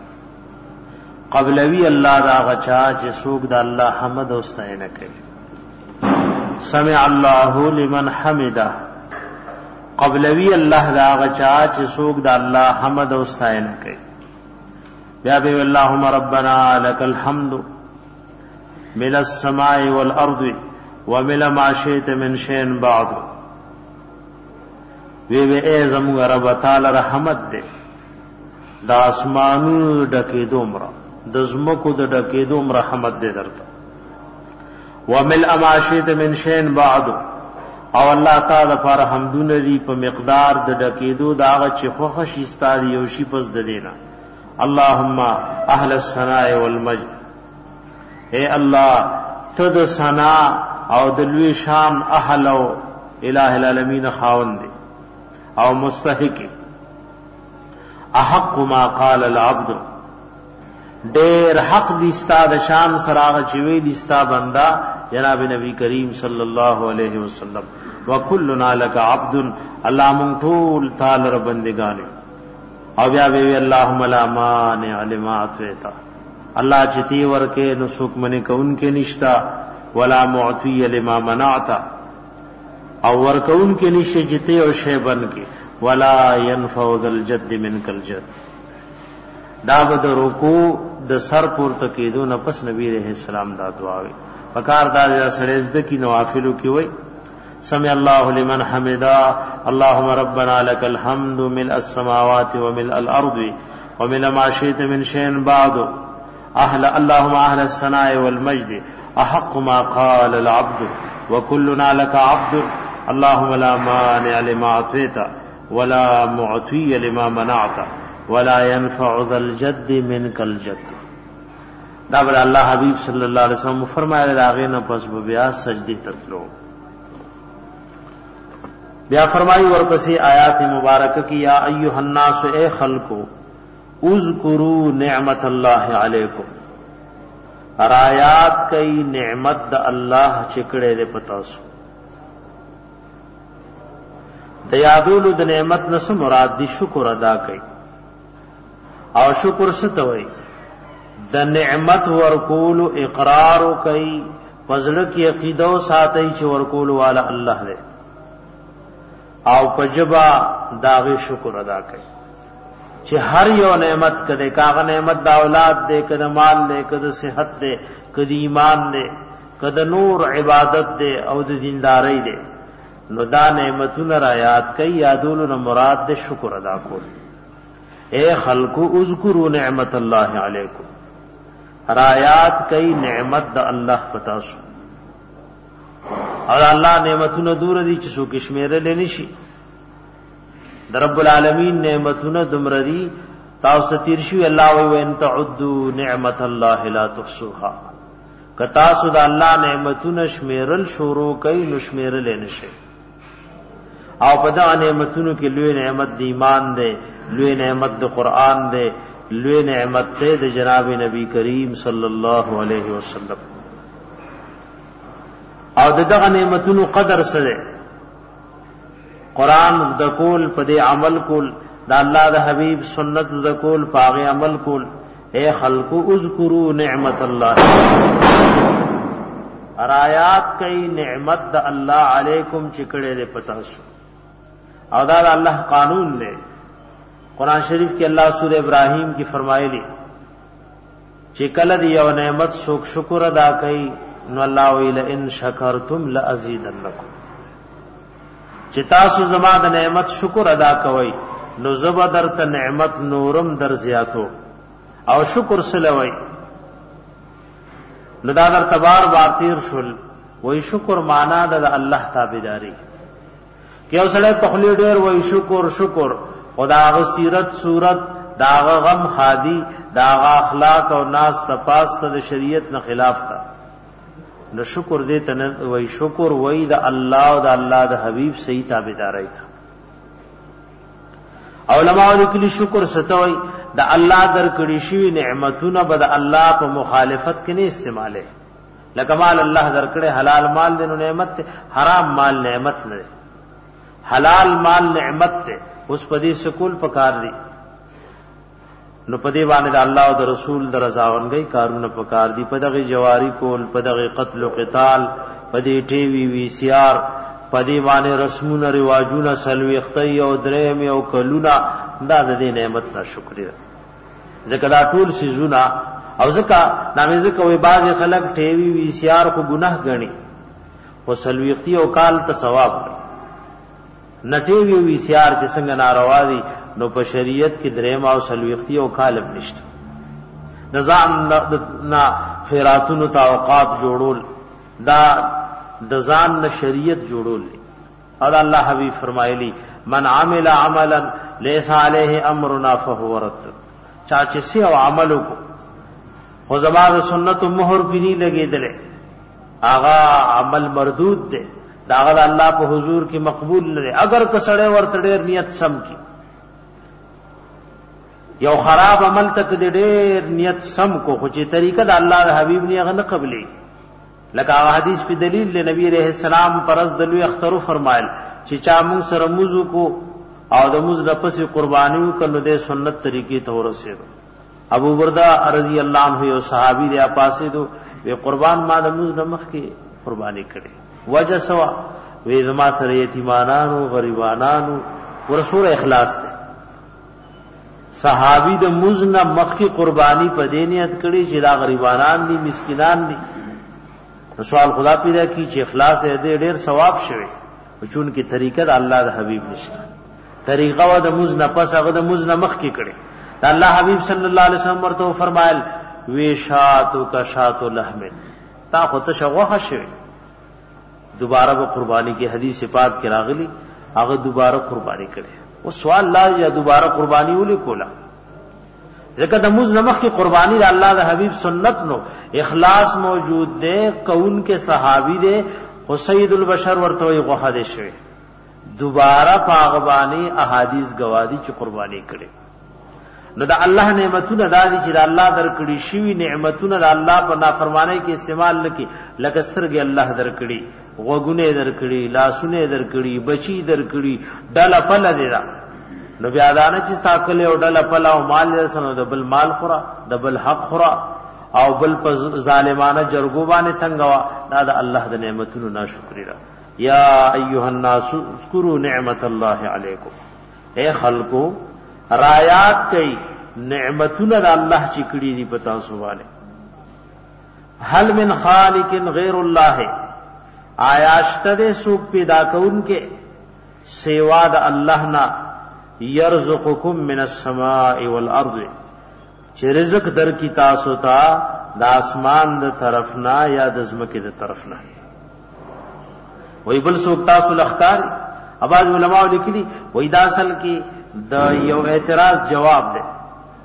قبلوی اللہ دا غچا چه سوک دا اللہ حمد استعین کئی سمع اللہ لمن حمدہ قبلوی اللہ دا غچا چه سوک دا اللہ حمد استعین کئی یا بے اللہم ربنا لک الحمد مل السماء والارض ومل ما شئت من شین بعد وی وی اے زمون رب تعالی رحمت دے دا اسمانو ډکې دومره د زمکو د ډکې دومره رحمت دے درته ومل اماشیت من شین بعد او الله تعالی پر حمدونه دی په مقدار د ډکې دو داغه چې خوخه شستاری یو شی پس د دینا اللهم اهل الثناء والمجد اے الله تد ثنا او د لوی شان اهل او الہ العالمین خاوند دی او مستحق احق ما قال العبد دیر حق دی استاد شان سراغ چوی دی استا بندہ جناب نبی کریم صلی اللہ علیہ وسلم وکلنا لک عبد اللہ منطول تال ربندگانے او بیا بی اللہم لا مانع لما اعطیتا اللہ چتی ورکے نسوک منی کون کے نشتا ولا معطی لما منعتا او ورکون کې نشه جته او شی بن کې ولا ينفع ذل الجد منك الجد دا بد رکوع د سر پورته کېدو نه پس نبی رحم السلام دا دعا وی پکار دا سړیز د کی نوافلو کې وای سمع الله لمن حمدا اللهم ربنا لك الحمد ملء السماوات وملء الارض وملء ما شئت من شيء بعد اهل اللهم اهل الثناء والمجد احق ما قال العبد وكلنا لك عبد اللهم لا مانع لما اعطيت ولا معطي لما منعت ولا ينفع ذا الجد منك الجد. دا بل الله حبیب صلی اللہ علیہ وسلم فرمایا راغې نه پس بیا سجدی ترلو بیا فرمائی ورپسې آیات مبارکه کی یا ایها الناس اے خلقو اذکروا نعمت الله علیکم آیات کئی نعمت دا اللہ چکڑے دے پتاسو د یادولو د نعمت نس مراد دی شکر ادا کړي او شکر ستوي د نعمت ورکول اقرار کوي فضل کی عقیده او ساتي چې ورکول والا الله دی او پجبا داغه شکر ادا کوي چې هر یو نعمت کده کاغه نعمت د اولاد دے کده مال دے کده صحت دے کده ایمان دے کده نور عبادت دے او د دیندارۍ دے نو دا نعمتونه را یاد کئی یادولو نہ مراد دے شکر ادا کول اے خلقو اذکروا نعمت اللہ علیکم را یاد کئی نعمت دا اللہ پتاسو اور اللہ نعمتونه دور دی چې سو کشمیره لنی شي در رب العالمین نعمتونه دمردی تاسو تیر شو الله وی ان تعدوا نعمت الله لا تحصوها کتا سو د الله نعمتونه شمیرل شروع کای نو شمیرل نشي او په دا نعمتونو کې لوی نعمت د ایمان دی لوی نعمت د قران دی لوی نعمت ته د جناب نبی کریم صلی الله علیه وسلم او دغه نعمتونو قدر سره قران زده کول په دې عمل کول دا الله د حبیب سنت زده کول پاغه عمل کول اے خلقو اذکروا نعمت الله آیات کئی نعمت د الله علیکم چکړه دې پتا شو او دا الله قانون دی قرآن شریف کې الله سورہ ابراہیم کی فرمایلی چې کله دی یو نعمت شوک شکر ادا کړي نو الله ویل ان شکرتم لازیدنکم چې تاسو زما د نعمت شکر ادا کوئ نو زبدر ته نعمت نورم در زیاتو او شکر سلوي نو دا در تبار بارتیر شل وای شکر معنا د الله تابعداري کې اوسړه په خلی ډیر وای شکر شکر خداغه سیرت صورت داغه غم خادي داغه اخلاق او ناس تپاس ته د شریعت نه خلاف تا نو شکر دې ته وای شکر وای د الله او د الله د حبیب صحیح تابعداري تا علماء لیکلي شکر ستوي د الله درکړي شوی نعمتونه به د الله په مخالفت کې نه استعماله لکه مال الله درکړي حلال مال دینو نعمت ته حرام مال نعمت نه حلال مال نعمت ته اوس پدې سکول پکار دي نو پدې باندې د الله او د رسول د رضاونګي کارونه پکار دي پدغه جواری کول پدغه قتل او قتال پدې ټي وي وي سي آر پدې باندې رسمونه رواجونه سلوي اختي او درېم او کلونه دا د دې نعمت نه شکر دي ځکه دا ټول سيزونه او ځکه نامې ځکه وي باز خلک ټي وي وي سي آر کو ګناه غني او سلوي اختي او کال ته ثواب نټي وی وی سي آر چې څنګه ناروا دي نو په شریعت کې درېم او سلوختی او کالب نشته نظام نه خیراتونو توقات جوړول دا د ځان نه شریعت جوړول او الله حبیب فرمایلی من عمل عملا ليس عليه امرنا فهو رد چا چې سی او عملو کو خو زماده سنت مہر پنی لګیدل آغا عمل مردود ده داغه الله په حضور کې مقبول نه اگر کسړې ورته ډېر نیت سم کی یو خراب عمل تک ډېر نیت سم کو خو چې طریقه د الله د حبیب نه غنه قبلې لکه حدیث په دلیل له نبی عليه السلام پرز دلوي اخترو فرمایل چې چا موږ سره موضوع کو او د موږ د پسې قربانیو کله د سنت طریقې ته ورسېدو ابو برده رضی الله عنه یو صحابي دی پاسې دو وی قربان ما د موږ نمخ کې قرباني کړي وجه سوا وی زما سره یتیمانانو غریبانانو ورسول اخلاص ده صحابی د مزنه مخکی قربانی په دینیت کړي چې دا غریبانان دي مسکینان دي سوال خدا پیدا کی چې اخلاص دې ډېر ثواب شوي چون کې طریقه د الله د حبیب نشته طریقه و د مزنه پس هغه د مزنه مخکی کړي د الله حبیب صلی الله علیه وسلم ورته فرمایل وی شاتو کا شاتو لحم تا خو ته شغوخه شوي دوبارہ وہ قربانی کی حدیث پاک کی راغلی هغه دوبارہ قربانی کړي او سوال لا یا دوبارہ قربانی ولي کولا ځکه د موږ نمخ کی قربانی د الله د حبیب سنت نو اخلاص موجود ده کون کے صحابی ده او سید البشر ورته یې غوخه دي شوی دوبارہ پاغبانی احادیث گوادی چې قربانی کړي نو د الله نعمتونه دادي چې د الله درکړي شوی نعمتونه د الله په نافرمانی کې استعمال نکي لکه سترګې الله درکړي غوګونه درکړي لاسونه درکړي بچي درکړي ډاله پله دي نو بیا دانه چې تاکل او ډاله پله او مال سره د بل مال خورا د بل حق خورا او بل په ظالمانه جرګو باندې تنگوا دا د الله د نعمتونو ناشکری را یا ایها الناس اذکروا نعمت الله علیکم اے خلقو رایات کئی نعمتونه د الله چې کړي دي پتا سواله هل من خالق غیر الله آیاشته سو پیدا کون کے سیوا د الله نا یرزقکم من السماء والارض چې رزق در کی تاسو ته د اسمان د طرف نه یا د زمکه د طرف نه وای بل سو تاسو لخکار اباظ علماء لیکلي وای دا اصل کې د یو اعتراض جواب ده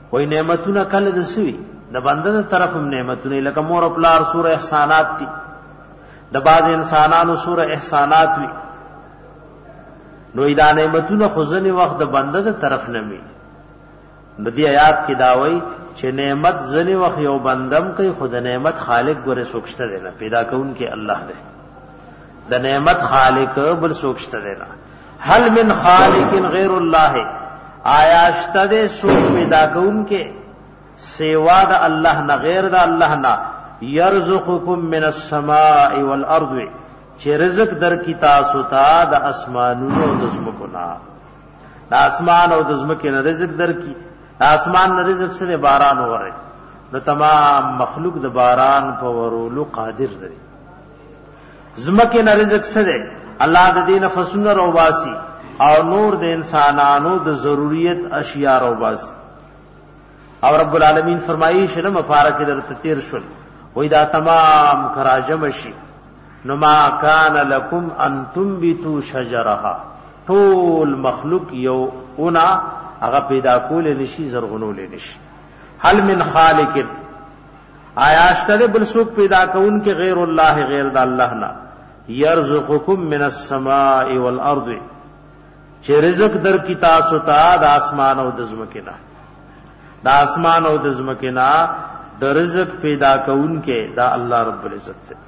وای نعمتونه کله د سوي د بنده د طرف هم نعمتونه لکه مور او پلار سوره احسانات دي د باز انسانانو سوره احسانات وی نو دا نعمتونه خزنی وخت د بنده د طرف نه می د دې آیات کې دا وای چې نعمت زنی وخت یو بندم کوي خود نعمت خالق ګره سوکشته دی نه پیدا کون کې الله دی د نعمت خالق بل سوکشته دی نه هل من خالق غیر الله آیا شته سوک پیدا کون کې سیوا د الله نه غیر د الله نه یرزقکم من السماء والارض چې رزق در کی تاسو ته د اسمانونو او د زمکو نه د اسمان او د زمکو نه رزق در کی د اسمان نه رزق سره باران وره نو تمام مخلوق د باران په ورولو قادر دی زمکو نه رزق سره الله د دین فسنه رو باسي او نور د انسانانو د ضرورت اشیاء رو باسي او رب العالمین فرمایي شنه مفارق درته تیر شول وای دا تمام کراجم شي نو ما کان لکم ان تنبتوا شجرها طول مخلوق یو اونا هغه پیدا کول نشي زرغونول نشي هل من خالق آیا اشتر بل سوق پیدا کون کې غیر الله غیر د الله نه يرزقکم من السماء والارض چې رزق در کی تاسو ته د اسمان او د زمکه نه د اسمان او د زمکه نه د رزق پیدا کون کې دا الله رب العزت ته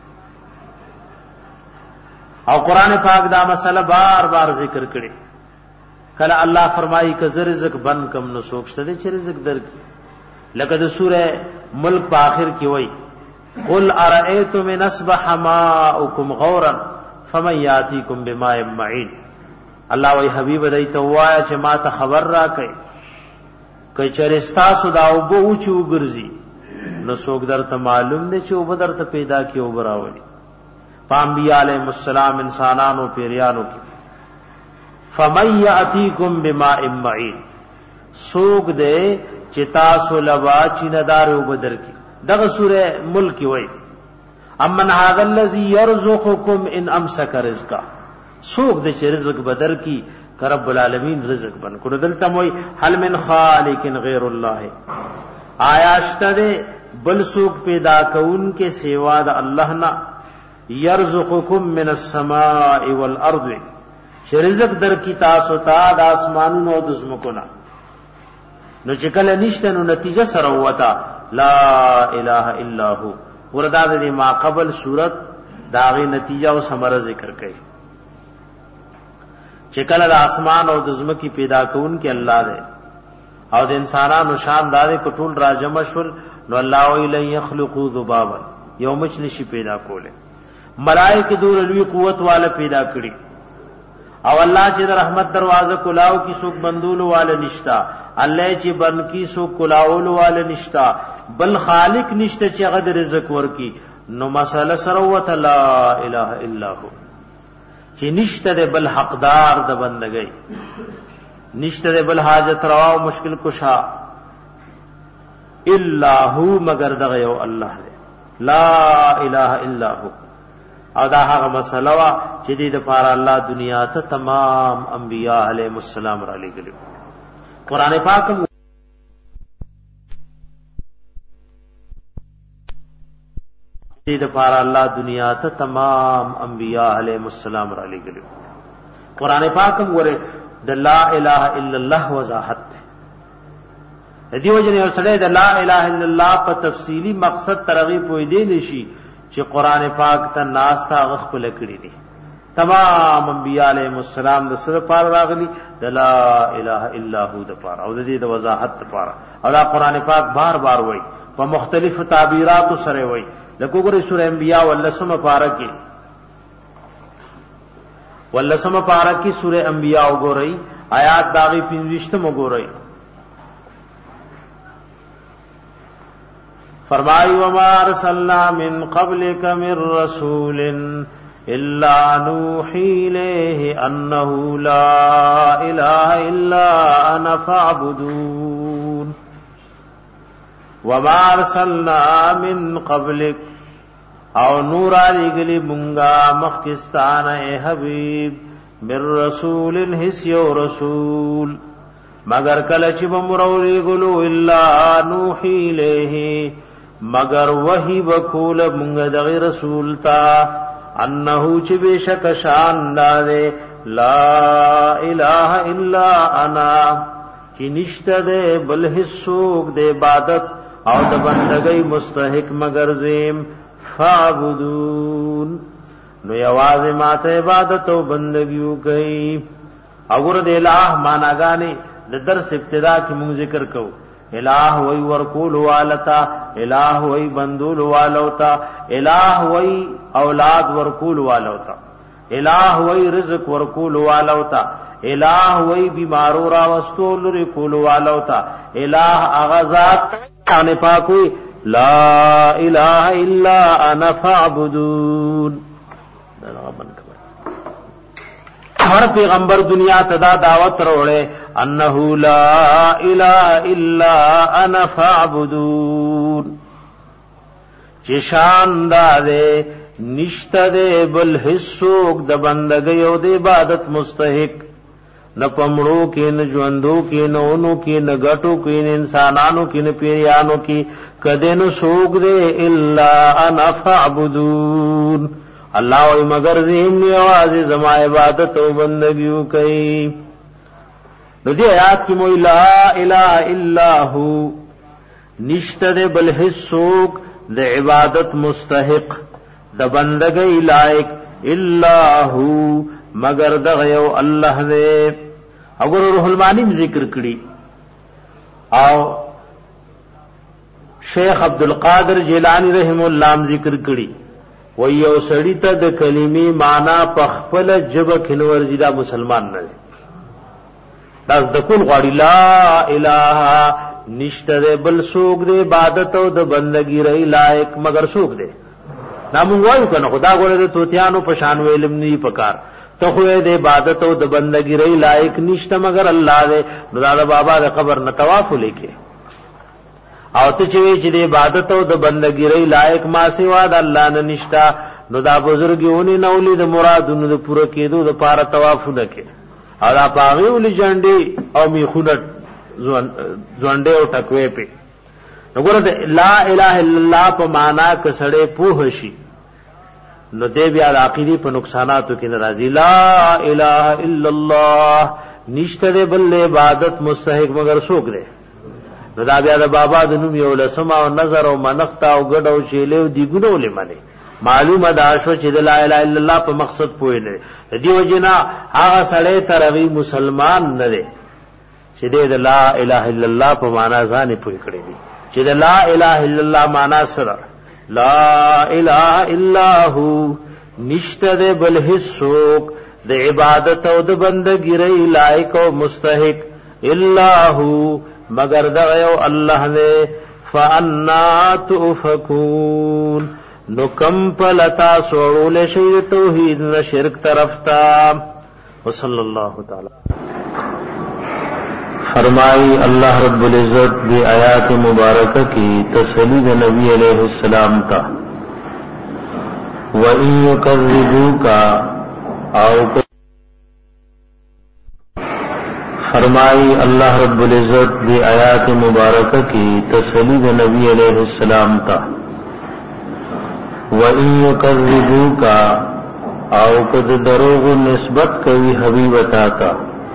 او قران پاک دا مسله بار بار ذکر کړي کله الله فرمایي ک رزق بن کم نو سوچته چې رزق در لکه د سوره ملک په اخر کې وای قل ارئیتم ان اصبح ماؤکم غورا فمن یاتیکم بماء معین الله وای حبیب دای ته وایا چې ما ته خبر را کړي ک چرستا سودا او بو اوچو ګرځي نو څوک درته معلوم دی چې او درته پیدا کیو براولي انبیاء علیہ السلام انسانانو پیریانو کی فمن یاتیکم بماء معین سوق دے چتا سلوا چیندار او بدر کی دغه سوره ملک وای امن هذا الذی یرزقکم ان امسک رزقا سوق دے چې رزق بدر کی رب العالمین رزق بن کو دلته وای هل من خالق غیر الله آیا شته بل سوق پیدا کون کے سیوا د الله نه یرزقکم من السماء والارض چې رزق در کی تاسو ته د اسمانونو او د زمکو نه نو چې کله نشته نو نتیجه سره وتا لا اله الا هو وردا د ما قبل صورت داغه نتیجه او ثمره ذکر کړي چې کله د اسمان او د زمکی پیدا کون کې الله دی او د انسانانو شان دار کټول راجم شول نو الله ویل یخلقوا ذبابا یومچ نشي پیدا کوله ملائکه دور لوی قوت والا پیدا کړي او الله چې د رحمت دروازه کلاو کی سوک بندول والا نشتا الله چې بن کی سوک کلاول والا نشتا بل خالق نشته چې غد رزق ورکی نو مساله سروت لا اله الا هو چې نشته بل حقدار د بندګۍ نشته بل حاجت روا او مشکل کشا الا هو مگر دغه یو الله دی لا اله الا هو او دا هغه مسله وا چې د پاره الله دنیا ته تمام انبیاء علیهم السلام را لګلو قران پاک د پاره الله دنیا ته تمام انبیاء علیهم السلام را لګلو قران پاک وره د لا اله الا الله وضاحت ده دیو جن یو سره د لا اله الا الله په تفصیلی مقصد ترغیب وې دی نشي چې قران پاک ته ناس تا غخ په لکړي دي تمام انبیاء علیهم السلام د سره پار راغلي د لا اله الا هو د پار او د دې د وضاحت لپاره او دا قران پاک بار بار وای په مختلف تعبیرات سره وای لکه ګورې سورہ انبیاء ولسمه پاره کې ولسمه پاره کې سورہ انبیاء وګورئ آیات داغي پنځشتم وګورئ فرمائی وما ارسلنا من قبلك من رسول الا نوحي اليه انه لا اله الا انا فاعبدون وما ارسلنا من قبلك او نور علی گلی منگا مخکستان اے حبیب من رسول حس یو رسول مگر کله چې بمرولی ګلو الا نوحي الیه مگر وحی وکول مونږ د رسول تا انه چې بشک شان داده لا اله الا انا چې نشته ده بل هیڅوک د عبادت او د بندګۍ مستحق مگر زم فعبدون نو یوازې ماته عبادت او بندګیو کوي اور د الہ معناګانې د درس ابتدا کې مونږ ذکر کوو الہ وی ورکول والتا الہ وی بندول والوتا الہ وی اولاد ورکول والوتا الہ وی رزق ورکول والوتا الہ وی بیمارو را وستول رکول والوتا الہ اغذات کانے پاکوی لا الہ الا انا فعبدون ہر پیغمبر دنیا تدا دعوت روڑے انہو لا الہ الا انا فعبدون چشان دا دے نشتا دے بل حصوک دا بندگی او دے عبادت مستحق نہ پمڑوں کی نہ جوندوں کی نہ اونوں کی نہ گٹوں کی نہ انسانانوں کی نہ پیریانوں کی کدے نہ سوگ دے الا انا فعبدون اللہ وی مگر ذہن میں آواز زما عبادت و بندگیو کئی نو دی آیات کی موئی لا الہ الا ہو نشت دے بل حصوک دے عبادت مستحق دے بندگی لائق الا ہو مگر دغیو اللہ دے اگر روح المانی میں ذکر کری آو شیخ عبدالقادر جیلانی رحم اللہ میں ذکر کری ویو سڑی تا د کلمی معنی پخپل جب کھنور زیدہ مسلمان نہ داس دکول غاڑی لا الہ نشت دے بل سوک دے عبادت او د بندگی رہی لائق مگر سوک دے نامون وایو کنه خدا ګوره د توتیانو پشان علم نی پکار ته خو دې عبادت او د بندگی رہی لائق نشته مگر الله دې نو دا بابا د قبر نه طواف لیکي او ته چې چې د عبادت او د بندګۍ ری لایق ما سوا د الله نه نشتا نو دا بزرګونی نو لید مرادونو د پوره کېدو د پاره طواف وکړي او دا پاغي ولې جنډي او می خونت ځوانډه او ټکوي په وګوره لا اله الا الله په معنا کسړې پوه شي نو دې بیا د عقیدې په نقصاناتو کې ناراضي لا اله الا الله نشته بل عبادت مستحق مگر څوک دی نو دا بیا د بابا د نوم یو لسما او نظر او منقطه او ګډ او شیله او دی ګونو لمنه معلومه دا شو چې د لا اله الا الله په مقصد پوه نه دی وجنا هغه سړی تروی مسلمان نه دی چې د لا اله الا الله په معنا ځان پوه کړی دی چې د لا اله الا الله معنا سره لا اله الا هو نشته بل هیڅوک د عبادت او د بندګۍ ری لایق او مستحق الا هو مگر دغیو اللہ نے فانا تؤفکون نو کم پلتا سوڑول شید توحید نہ شرک طرفتا وصلی اللہ تعالی فرمائی اللہ رب العزت دی آیات مبارکہ کی تسلی نبی علیہ السلام کا وَإِن يُكَذِّبُوكَ او فرمائی اللہ رب العزت دی آیات مبارکہ کی تسلی نبی علیہ السلام کا وَإِن يُكَذِّبُوكَ او قد دروغ نسبت کوي حبیب تا کا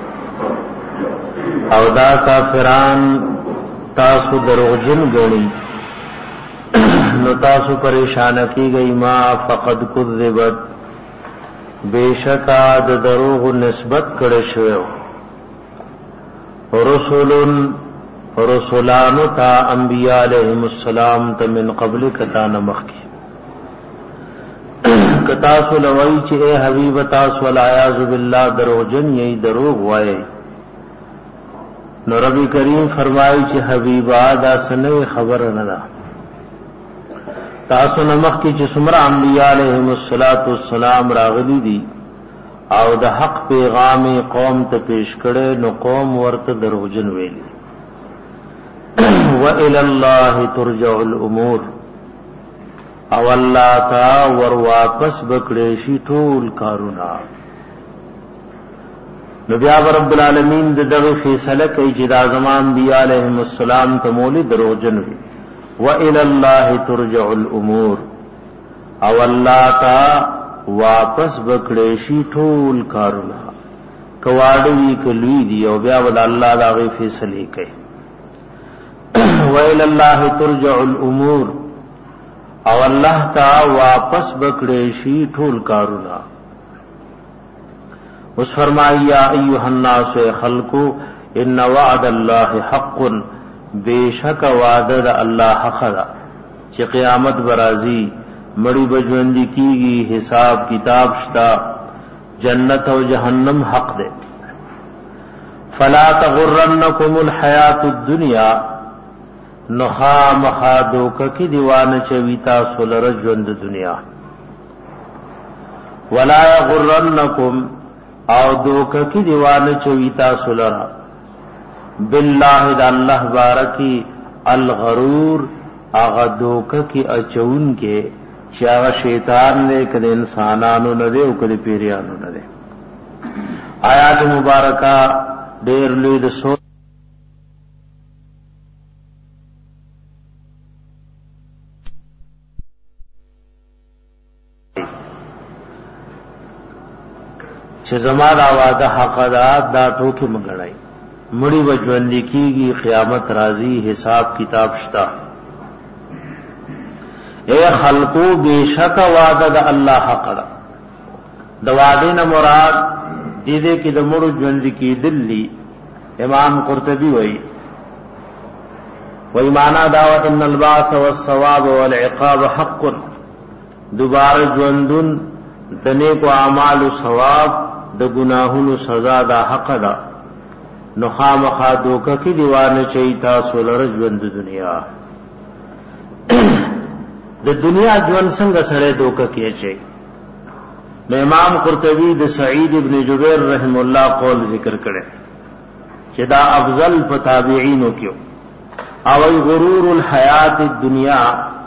او دا کافران تاسو دروغ جن گنی نو تاسو پریشان کی گئی ما فقد کذبت بیشکا د دروغ نسبت کړه شوی رسول رسولان تا انبیاء علیہم السلام تا من قبل کتا نمخ کی کتاسو لوئی چی اے حبیب تاسو والعیاذ باللہ دروغ جن یہی دروغ وائے نو ربی کریم فرمائی چی حبیب آدھا سنوی خبر ندا تاسو نمخ کی چی سمرا انبیاء علیہم السلام راغلی دی او د حق پیغام قوم ته پیش کړي نو قوم ورته دروغجن ویلي و الى الله ترجع الامور او الله تا ور واپس بکړي شي ټول کارونه نو بیا رب العالمین د دغه فیصله کوي چې د اعظم انبیاء علیهم السلام ته مولد دروغجن وي و الی الله ترجع الامور او الله تا واپس بکړې شي ټول کارونه کواړوي کلوي دی او بیا ول الله دا غي فیصله کوي و الی الله ترجع الامور او الله تا واپس بکړې شي ټول کارونه اس فرمایا ایها الناس خلقو ان وعد الله حق بیشک وعده د الله حق ده چې قیامت برازي مړی بجوندی کیږي حساب کتاب شتا جنت او جہنم حق دے فلا تغرنکم الحیات الدنیا نخا مخادوک کی دیوان چویتا سولر جوند دنیا ولا یغرنکم او دوک کی دیوان چویتا سولر باللہ دا اللہ بارکی الغرور اغدوک کی اچون کے چاغ شیطان نے کدے انسانانو نہ دے او کدے پیریانو نہ دے آیات مبارکہ ډیر لوی د سو چې زما دا وعده حق ده دا ټوکې مګړای مړی وجوند کیږي قیامت راځي حساب کتاب شتا اے خلقو بیشک وعده د الله حق ده د وعده نه مراد دې دې کې د مړو ژوند کې دلی امام قرطبي وایي وای معنا دا ان الباس والثواب والعقاب حق دوباره ژوندون د نیکو اعمال او ثواب د ګناهونو سزا دا حق ده نو خامخا دوکه کې دیوانه چي تاسو لره ژوند دنیا د دنیا ژوند څنګه سره دوکه کې چي امام قرطبي د سعید ابن جبیر رحم الله قول ذکر کړي چې دا افضل په تابعینو کې او غرور الحیات الدنیا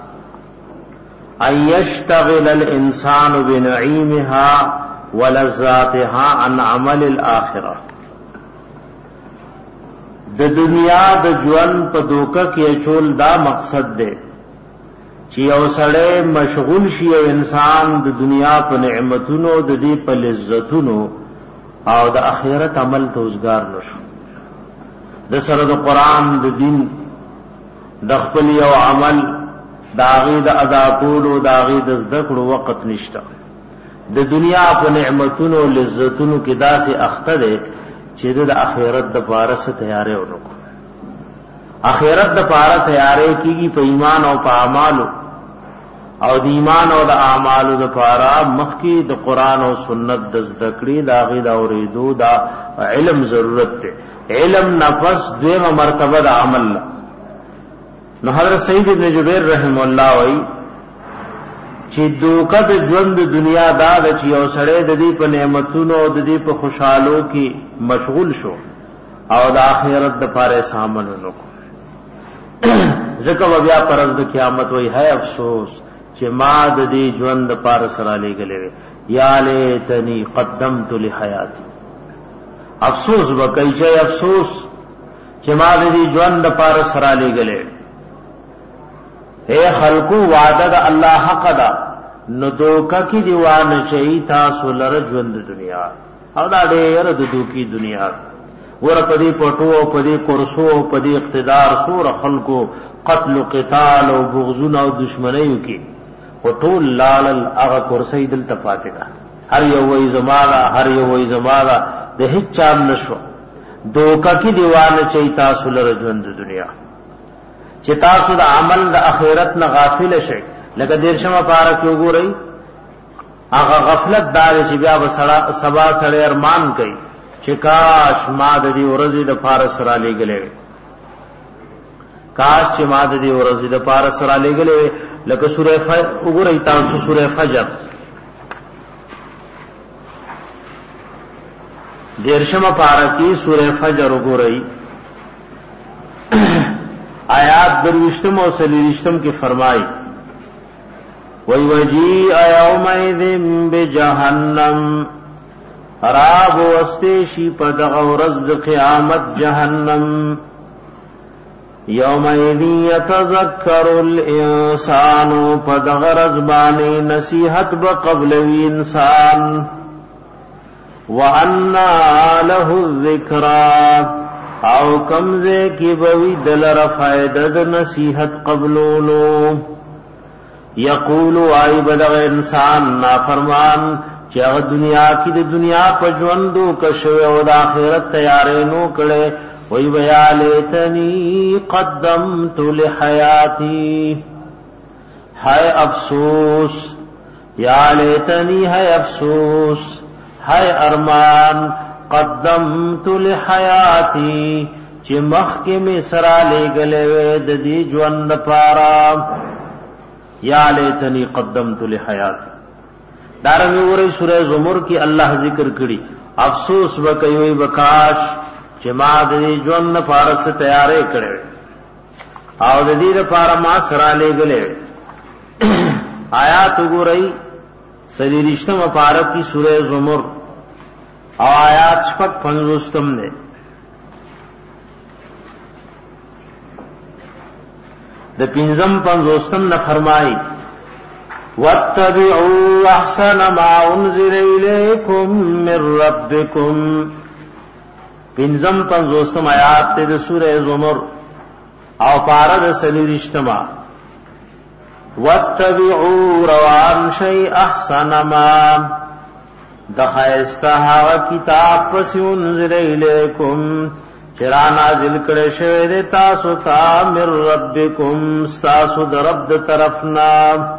ان يشتغل الانسان بنعيمها ولذاتها عن عمل الاخره د دنیا د ژوند په دوکه کې چول دا مقصد دی چې یو سړی مشغول شي او انسان د دنیا په نعمتونو د دې په لذتونو او د آخرت عمل ته وزګار نشو د سره د قران د دین د خپل یو عمل د هغه د ادا کولو د هغه د زده کړو وخت نشته د دنیا په نعمتونو او لذتونو کې داسې اخته ده چې د آخرت د پارسه تیارې ونکو آخرت د پاره تیارې کیږي په ایمان او په اعمالو او د ایمان او د اعمالو د پاره مخکې د قران او سنت د ذکرې لاغې دا اوریدو دا علم ضرورت ده علم نفس دیمه مرتبه د عمل نو حضرت سعید ابن جبیر رحم الله وای چې دوکه د ژوند دنیا دا د چې یو سړی د دې په نعمتونو او د دې په خوشحالو کې مشغول شو او د آخرت د پاره سامان نکو زکه بیا پرز د قیامت وای ہے افسوس چې ما د دې ژوند د پاره سره لګلې یا لیتنی قدمت لحیاتی افسوس وکای چې افسوس چې ما د دې ژوند د پاره سره لګلې اے خلقو وعده د الله حق ده نو دوکه کی دیوان شي تاسو لره ژوند دنیا او دا ډېر د دوکي دنیا ور پدی پټو پدی کورسو پدی اقتدار سور خلقو قتل و قتال او بغضون او دشمنیو کی او ټول لال هغه کورسې دل تپاتې ده هر یو وای زمانہ هر یو وای زمانہ د هیڅ چام نشو دوکه کی دیوان شي تاسو لره ژوند دنیا چې تاسو د عمل د اخرت نه غافل شئ لکه دیرشمه پارا کې وګورئ هغه غفلت دار چې بیا وسړه سبا سړی ارمان کوي چې کاش ما د دې ورځې د فارس را لګلې کاش چې ما د دې ورځې د فارس را لګلې لکه سورې ف وګورئ تاسو سورې فجر دیرشمه پارا کې سورې فجر وګورئ آیات دروشتم و سلیشتم کی فرمائی وَيْوَجِيءَ يَوْمَئِذٍ بِجَهَنَّمَ راب واستشی پا دغا ورځ د قیامت جہنم یومئذ یتذکر الانسان پا دغا رزبانی نصیحت بقبلوی انسان وَأَنَّا لَهُ الذِّكْرَى او کمزے کی بوی دلر فائدد نصیحت قبلولو یقولو آئی بدغ انسان نافرمان چی اغا دنیا کی دی دنیا پا جوندو کشوے او دا آخرت تیارینو کڑے وی بیا لیتنی قدمت لحیاتی ہائے افسوس یا لیتنی ہے افسوس ہے ارمان قدمت لحیاتی چی مخ کے میں سرا لے گلے وید دی جوند پارا یا لیتنی قدمت لحیاتی دارنگی ورئی سورہ زمر کی اللہ ذکر کری افسوس بکیوئی بکاش چی ما دی جوند پارا سے تیارے کرے او دی دی پارا ما سرا لے گلے آیات گورئی سدی رشتم پارک کی سورہ زمر او آیات شپک پنزوستم دے دا پنزم پنزوستم نے فرمائی وَاتَّبِعُوا أَحْسَنَ مَا أُنزِلَ إِلَيْكُم مِّن رَّبِّكُمْ پنزم پنزوستم آیات تے دا سورہ زمر او پارد سدی رشتم وَاتَّبِعُوا روان شَيْء أَحْسَنَ مَا دخائستا ہاوا کتاب پس انزل الیکم چرا نازل کرے شوے دے تاسو تا من ربکم ستاسو در رب در طرفنا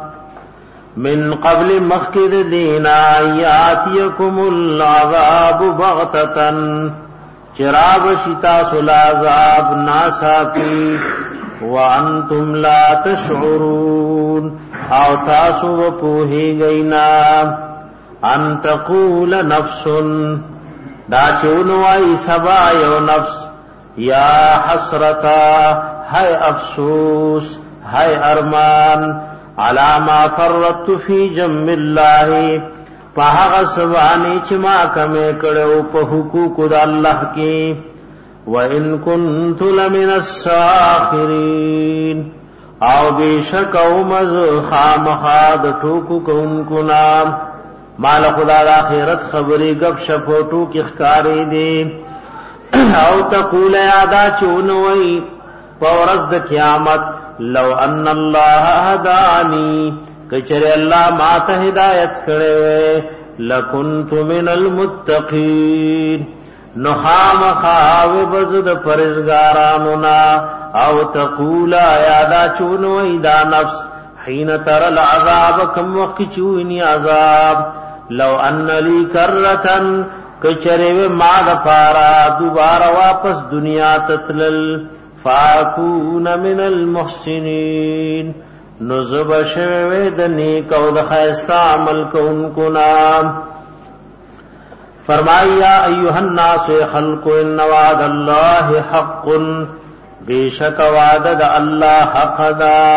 من قبل مخکد دینا یاتیکم العذاب بغتتا چرا بشتاسو العذاب ناساکی وانتم لا تشعرون او تاسو بپوہی گئینا ان تقول نفس دا چونوائی سبا یو نفس یا حسرتا ہے افسوس ہے ارمان علاما فرطت فی جنب اللہ پاہغ سبانی چما کمے کڑو پا حقوق دا اللہ کی وَإِن كُنْتُ لَمِنَ السَّاخِرِينَ او بیشک او مز خامخاد ٹوکو کونکو نام مال خدا دا آخرت خبری گپ شپوٹو کی اخکاری دی او تقول یادا چونوئی پورز دا قیامت لو ان اللہ ہدانی کچر اللہ مات ہدایت کرے لکنت من المتقین نخام خاو بزد پرزگارانونا او تقولا یادا چونوئی دا نفس حین تر العذاب کم وقت چوئنی عذاب لو ان لی کرتن کچرے ما دپارا دوبارہ واپس دنیا تتلل فاکون من المحسنین نزب شوے دنیک او دخیستا عمل کونکو نام فرمائی یا ایوہ الناس خلق ان وعد اللہ حق بیشک وعدد اللہ حق دا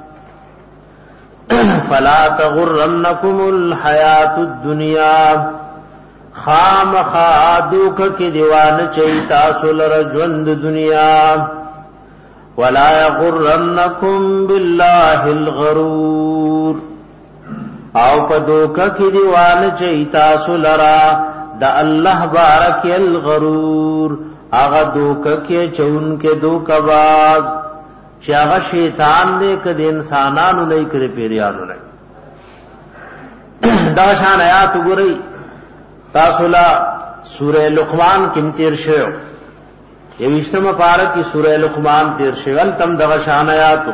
فلا تغرنکم الحیات الدنیا خام خادوک کی دیوان چیتا سلر جوند دنیا ولا یغرنکم باللہ الغرور او پدوک کی دیوان چیتا سلرا دا اللہ بارک الغرور آغا دوکا کے چون کے دوکا باز چی آغا شیطان دے کد انسانانو نئی کد پیریانو نئی دا شان آیات گرئی تاسولا سورہ لقمان کم تیر شو یہ وشتم پارک کی سورہ لقمان تیر شو انتم دا شان آیاتو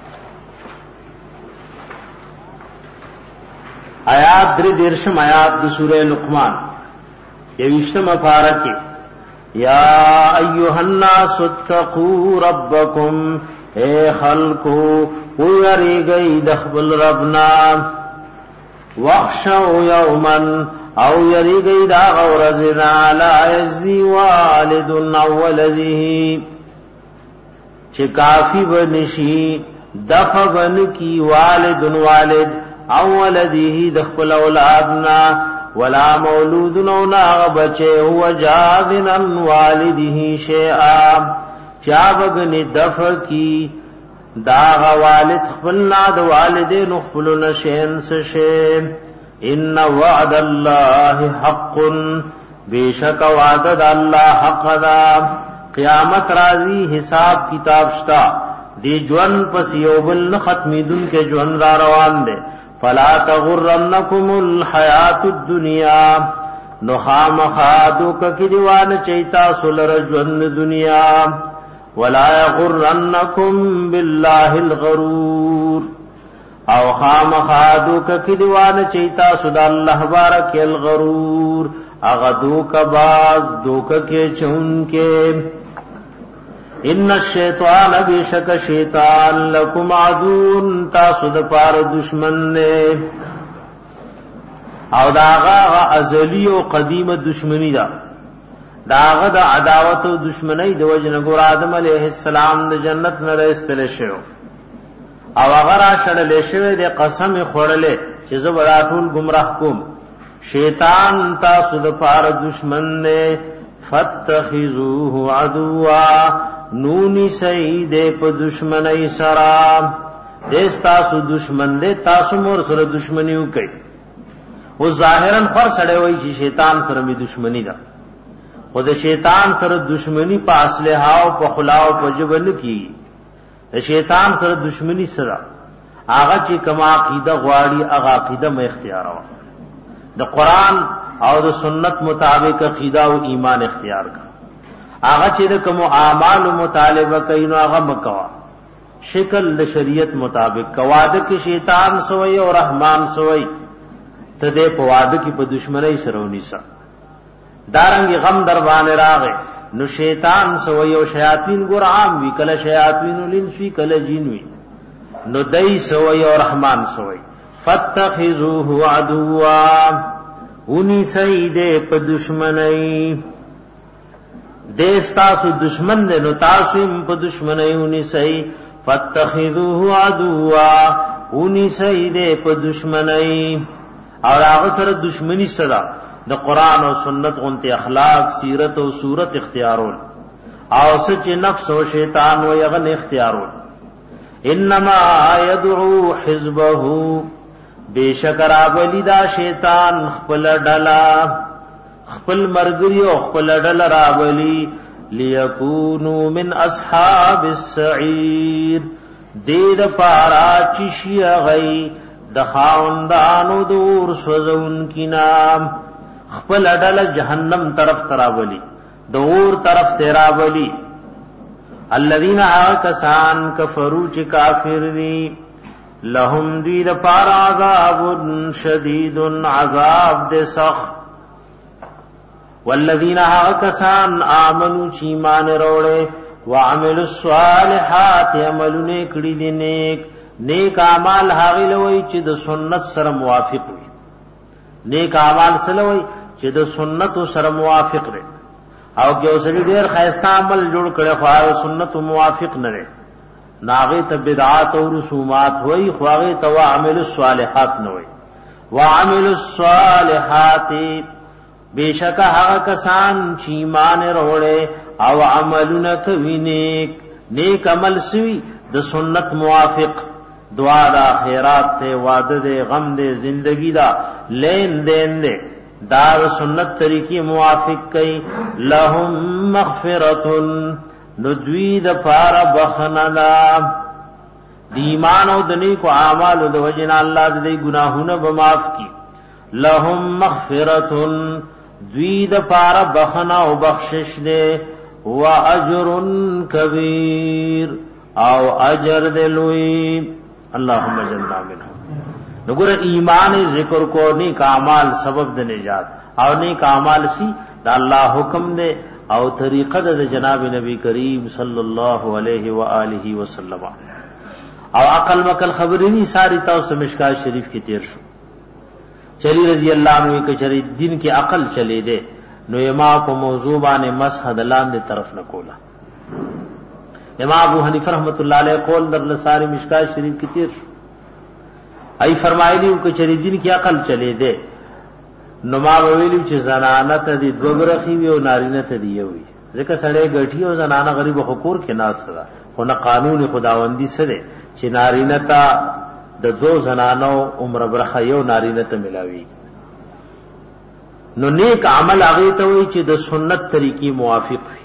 آیات در درشم آیات دی سورہ لقمان یہ وشتم پارکی یا ایوہ الناس اتقو ربکم اے خلقو ویری گئی دخبل ربنا وخشو یومن او یری گئی دا غورزنا لا یزی والد اولدی چھ کافی بنشی دفع بن کی والد والد اولدی دخبل اولادنا ولا مولود ناغ بچے هو جاذن والده شیئا چابگنی دفع کی داغ والد خپلنا د والدین خپلنا شین سشے ان وعد اللہ حق بیشک وعد اللہ حق دا قیامت راضی حساب کتاب شتا دی جون پس یوبل ختمی دن کے جون را روان دے فلا تغرنکم الحیات الدنیا نخام خادو ککی دیوان چیتا سلر جون دنیا ولا یغرنکم باللہ الغرور او خام خادو ککی دیوان چیتا سدا اللہ بارک الغرور اغدو کباز دوک کے چون کے ان الشیطان بیشک شیطان لکم عدون تاسو د پار دشمن نے او داغا ازلی و قدیم دشمنی دا داغا دا عداوت و دشمنی دا وجن گر آدم علیہ السلام دا جنت نرستل شو او اگر آشڑلے شو دے قسم خوڑلے چیزو براتول گمراہ کم شیطان تاسو د پار دشمن نے فاتخذوه عدوا نونی سید په دشمنی سرا دیس تاسو دشمن دے تاسو مور سره دشمنیو کوي او ظاهرا خور سره وای چې شیطان سره می دشمنی ده خود شیطان سره دشمنی په اصله او په خلاو په جبن کی د شیطان سره دشمنی سره هغه چې کما عقیده غواړي هغه عقیده مې اختیار وا د قران او د سنت مطابق عقیده او ایمان اختیار کا هغه چې د کوم اعمال مطالبه کوي نو هغه مکوا شکل د شریعت مطابق کواده کې شیطان سوی او رحمان سوی ته دې په واده کې په دشمنی سره ونیسا دارنګ غم در باندې راغې نو شیطان سوی او شیاطین ګور عام وی کله شیاطین الانس وی کله جین وی نو دای سوی او رحمان سوی فتخذوه عدوا ونی سیده په دشمنی دیستاسو دشمن دے نو تاسویم پا دشمنی اونی سی فاتخذوه عدوا اونی سی دے پا دشمنی اور آغا سر دشمنی صدا دا قرآن و سنت غنت اخلاق سیرت و صورت اختیارون او سچ نفس و شیطان و یغن اختیارون انما یدعو حزبہو بے شکر آبلی دا شیطان خپل ڈلا خپل مرګري او خپل ډل راولي ليكونوا من اصحاب السعير دیر پارا چشي غي د خاوندانو دور سوزون کی نام خپل ډل جهنم طرف تراولي دور طرف تراولي الذين آکسان کفروا چ کافر دي لهم دیر پارا عذاب شدید عذاب د سخت والذین آکسان آمنوا چی ایمان روڑے وعملوا الصالحات عملونه کړي دي نیک نیک اعمال هغه لوي چې د سنت سره موافق وي نیک اعمال سره وي چې د سنت سره موافق وي او که اوسړي ډېر خیسته عمل جوړ کړي خو سنت موافق نه وي ناغه ته بدعات او رسومات وي خواغه تو عمل الصالحات نه وي وعملوا الصالحات بیشک هغه کسان چې ایمان وروړي او عملونه کوي نیک نیک عمل سوي د سنت موافق دعا د خیرات ته وعده د غم د زندگی دا لین دین دے دا سنت طریقې موافق کوي لهم مغفرة ندوی د پار بخنلا دی ایمان او د نیک اعمال د وجنا الله د ګناهونه به معاف کی لهم مغفرة دوی د پارا بخنا او بخشش دے و اجر کبیر او اجر دلوی اللهم جننا منه نګور ایمان ذکر کو نیک اعمال سبب د نجات او نیک اعمال سی دا الله حکم دے او طریقه د جناب نبی کریم صلی الله علیه و آله وسلم او عقل وکل خبرنی ساری تاسو مشکات شریف کی تیر شو چلی رضی اللہ عنہ کہ چری دین کی عقل چلے دے نو امام کو موضوع باندې مسح دلان دے طرف نہ کولا امام ابو حنیفہ رحمۃ اللہ علیہ قول در لساری مشکات شریف کی تیر ای فرمایلی کہ چری دین کی عقل چلے دے نو ما ویلی چې زنانه ته دی دو برخي وي او نارینه ته دی وي ځکه سړی غټي او زنانه غریب حقوق کې ناس ده خو نه قانون خداوندی سره چې نارینه ته د دو زنانو عمر برخه یو نارینه ته ملاوي نو نیک عمل هغه ته وي چې د سنت طریقې موافق وي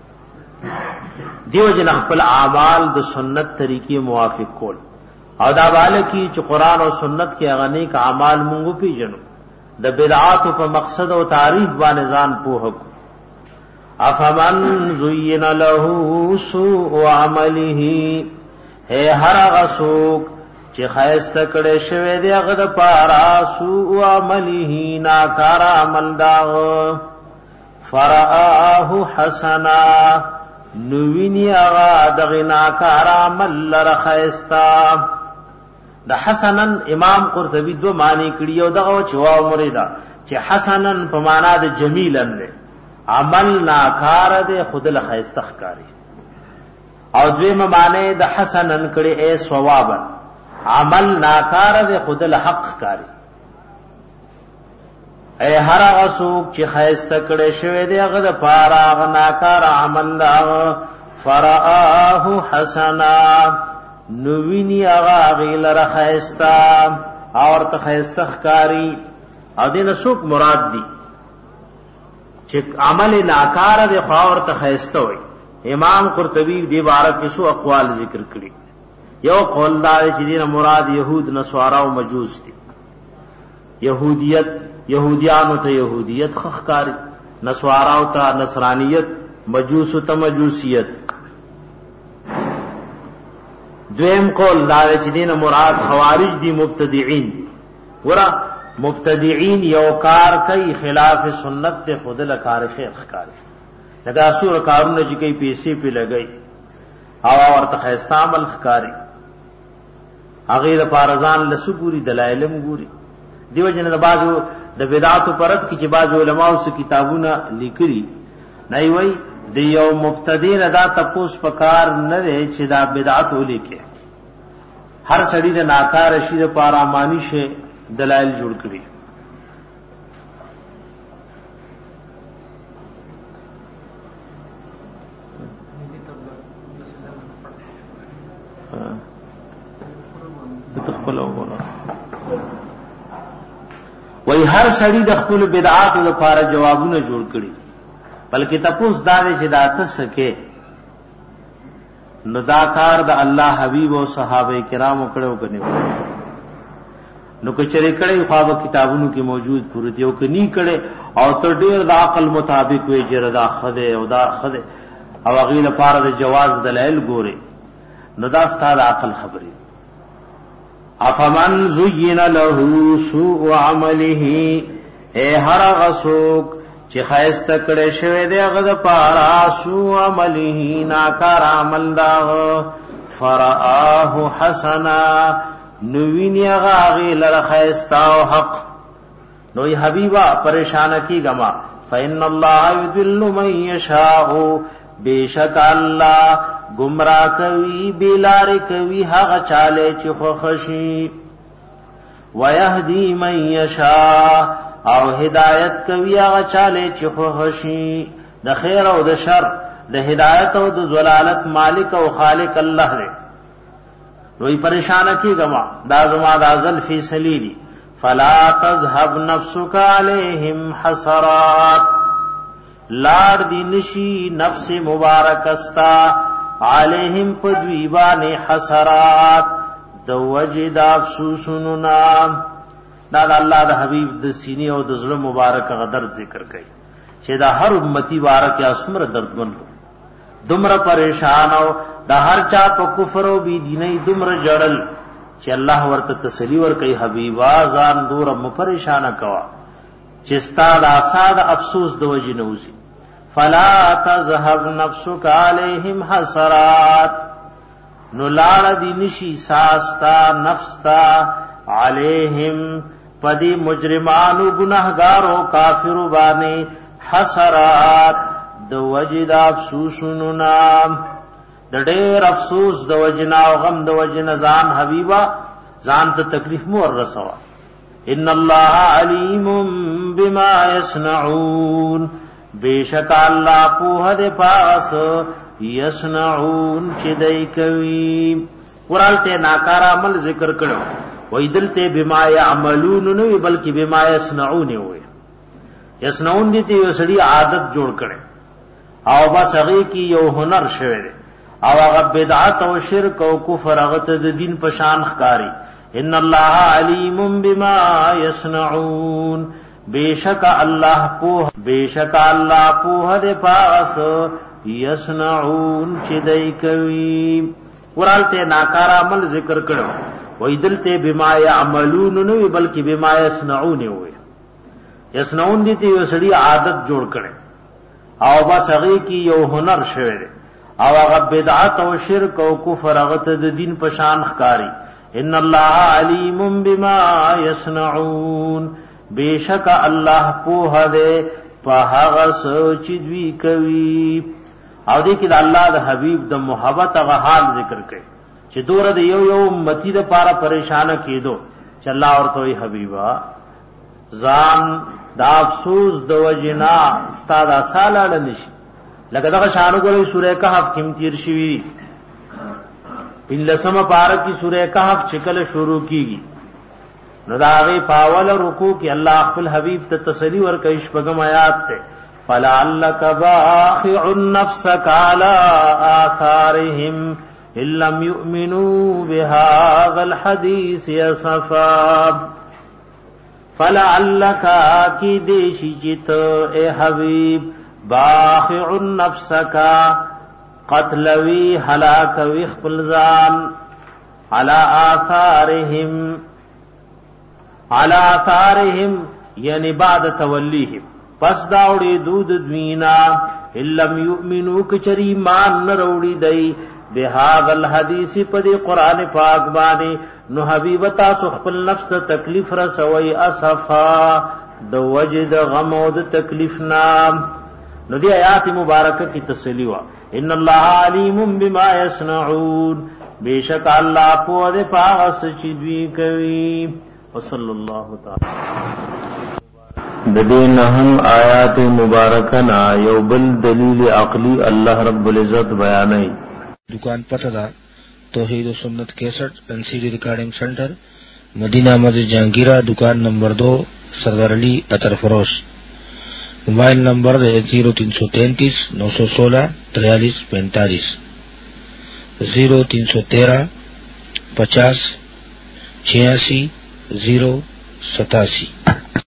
دیو جن خپل اعمال د سنت طریقې موافق کول او دا باندې کی چې قران او سنت کې هغه نیک اعمال مونږ پیژنو د بدعات په مقصد او تعریف باندې ځان پوهو افمن زین له سوء عمله ہے هر غسوک چې خیسته کړي شوی دی هغه د پارا سوء عمله ناکار عمل دا فرآه حسنا نوینی هغه دغه ناکار عمل لره خیستا د حسنن امام قرطبی دو معنی کړي او دغه چوا مریدا چې حسنن په معنا د جمیلن دی عمل ناکار دی خود له خیسته ښکاری او دویم معنی د حسنن کړي اے ثوابا عمل ناکار دی خود له حق ښکاری اے هر هغه څوک چې خیسته کړي شوی دی هغه د پاره هغه ناکار عمل دا فرآه حسنا نوینی آغا غیل رخیستا اور تخیستا خکاری او دین سوک مراد دی چک عمل ناکار دی خواور تخیستا ہوئی امام قرطبی دی بارک کسو اقوال ذکر کری یو قول دار چی دین مراد یہود نسوارا و مجوس دی یہودیت یہودیانو تا یہودیت خخکاری نسواراو تا نصرانیت مجوسو تا مجوسیت دویم قول دار چې دین مراد خوارج دی مبتدعين ورا مبتدعين یو کار کوي خلاف سنت ته خود له کار خیر ښکاری لکه اسور کارونه چې کوي پیسې په لګي او ورته خیستا عمل ښکاری هغه د پارزان لسګوري دلایلم ګوري دیو جن د بازو د بدعات پرد کی چې بازو علماء سو کتابونه لیکلي نه وي د یو مبتدی ردا تپوس پکار نه دی چې دا بدعت ولیکي هر سړی د ناکار شي د پارامانی شه دلایل جوړ کړي وای هر سړی د خپل بدعات لپاره جوابونه جوړ کړي بلکې تپوس داري چې داته سکے نو دا کار د الله حبیب او صحابه کرامو کړو کني نو کچره کړي خو کتابونو کې موجود پروت یو کني کړي او تر ډیر د عقل مطابق وي چې دا خده او دا خده او غیله لپاره د جواز دلایل ګوري نو دا ستاسو عقل خبري افمن زین له سوء عمله اے هر غسوک چې خیسته کړي شوی دی هغه د پارا سوء عمله ناکار عمل دا فرآه حسنا نوینی هغه غیله خیستا او حق نو حبیبا پریشان کی گما فإن الله يضل من يشاء بیشک الله گمراه کوي بلار کوي هغه چاله چې خو خشي ويهدي من يشاء او هدایت کوي هغه چاله چې خو خشي د خیر او د شر د هدایت او د ضلالت مالک او خالق الله دی نوې پریشان کی گما دا زما د ازل فیصلی دی فلا تذهب نفسك عليهم حسرات لار دی نشی نفس مبارک استا علیہم پدویبان حسرات دو وجد افسوسنو نام دا دا اللہ دا حبیب دا سینی او دا ظلم مبارک غدر ذکر کئی چه دا ہر امتی بارک اسمر درد بندو دمر پریشان او دا ہر چا پا کفر و بی دینی دمر جڑل چه اللہ ورت تسلی ور کئی حبیبا زان دور مپریشان کوا چستا دا ساد افسوس دو وجی نوزی فلا تذهب نفسك عليهم حسرات نلال دی نشی ساستا نفستا علیہم پدی مجرمانو گناہگارو کافرو بانے حسرات دو وجد افسوسنو نام د ډېر افسوس د وجنا او غم د وجنا ځان حبیبا ځان ته تکلیف مو ور رسوا ان اللہ علیم بما یصنعون بیشک اللہ پوہ دے پاس یصنعون چدئی کوي ورالته ناکار عمل ذکر کړو وای دلته بما یعملون نو بلکې بما یصنعون وي یصنعون دي ته یو سړي عادت جوړ کړي او بس هغه کی یو هنر شوی او هغه بدعت او شرک او کفر هغه ته د دین په شان ښکاری ان الله علیم بما یصنعون بیشک الله په بیشک الله په دې پاس یصنعون چې دای کوي ورالته ناکار عمل ذکر کړو وای دلته بما یعملون نو بلکې بما یصنعون وي یصنعون دي ته یو سړي عادت جوړ کړي او بس هغه کی یو هنر شوی او هغه بدعت او شرک او کفر هغه ته د دین په شان ښکاری ان الله علیم بما یصنعون بیشک الله په دې په هغه سوچ دوی کوي او دې کې د الله د حبیب د محبت هغه حال ذکر کړي چې دور د یو یو امتی د پاره پریشان کېدو چې الله ورته حبیبا ځان دا افسوس د وجنا استاد سالاله نشي لکه دا شانو ګورې سورې کهف کې تیر شوی بلسمه پارا کی سورې کهف چکل شروع کیږي نو دا غي پاول رکوع کې الله خپل حبیب ته تسلی ورکړي شپږم آیات ته فلعلک باخع نفسک علی آثارهم ان لم یؤمنوا بهذا الحديث اسفا فلعلک کی دیشی جت اے حبیب باخع النفسک قتلوی ہلاکوی خپلزان علی آثارهم علی آثارهم یعنی بعد تولیهم پس داوڑی دود دوینا اللم یؤمنو کچری مان نروڑی دی بهذا الحدیث پدی قرآن پاک بانے نو حبیب تاسو خپل نفس تکلیف رسوي اسفا د وجد غم او د تکلیف نام نو دی آیات مبارکه کی تسلی وا ان الله علیم بما یصنعون بیشک الله په دې پاس چې دوی کوي وصلی الله تعالی د دین هم آیات مبارکه نا یو بل دلیل عقلی الله رب العزت بیانای دکان پتہ دا توحید و سنت کیسٹ این سی ڈی ریکارڈنگ سینٹر مدینہ مسجد جہانگیرہ دکان نمبر دو سردار علی عطر فروش موبائل نمبر زیرو تین سو تینتیس نو سو سولہ تریالیس پینتالیس زیرو تین سو تیرہ پچاس چھیاسی زیرو ستاسی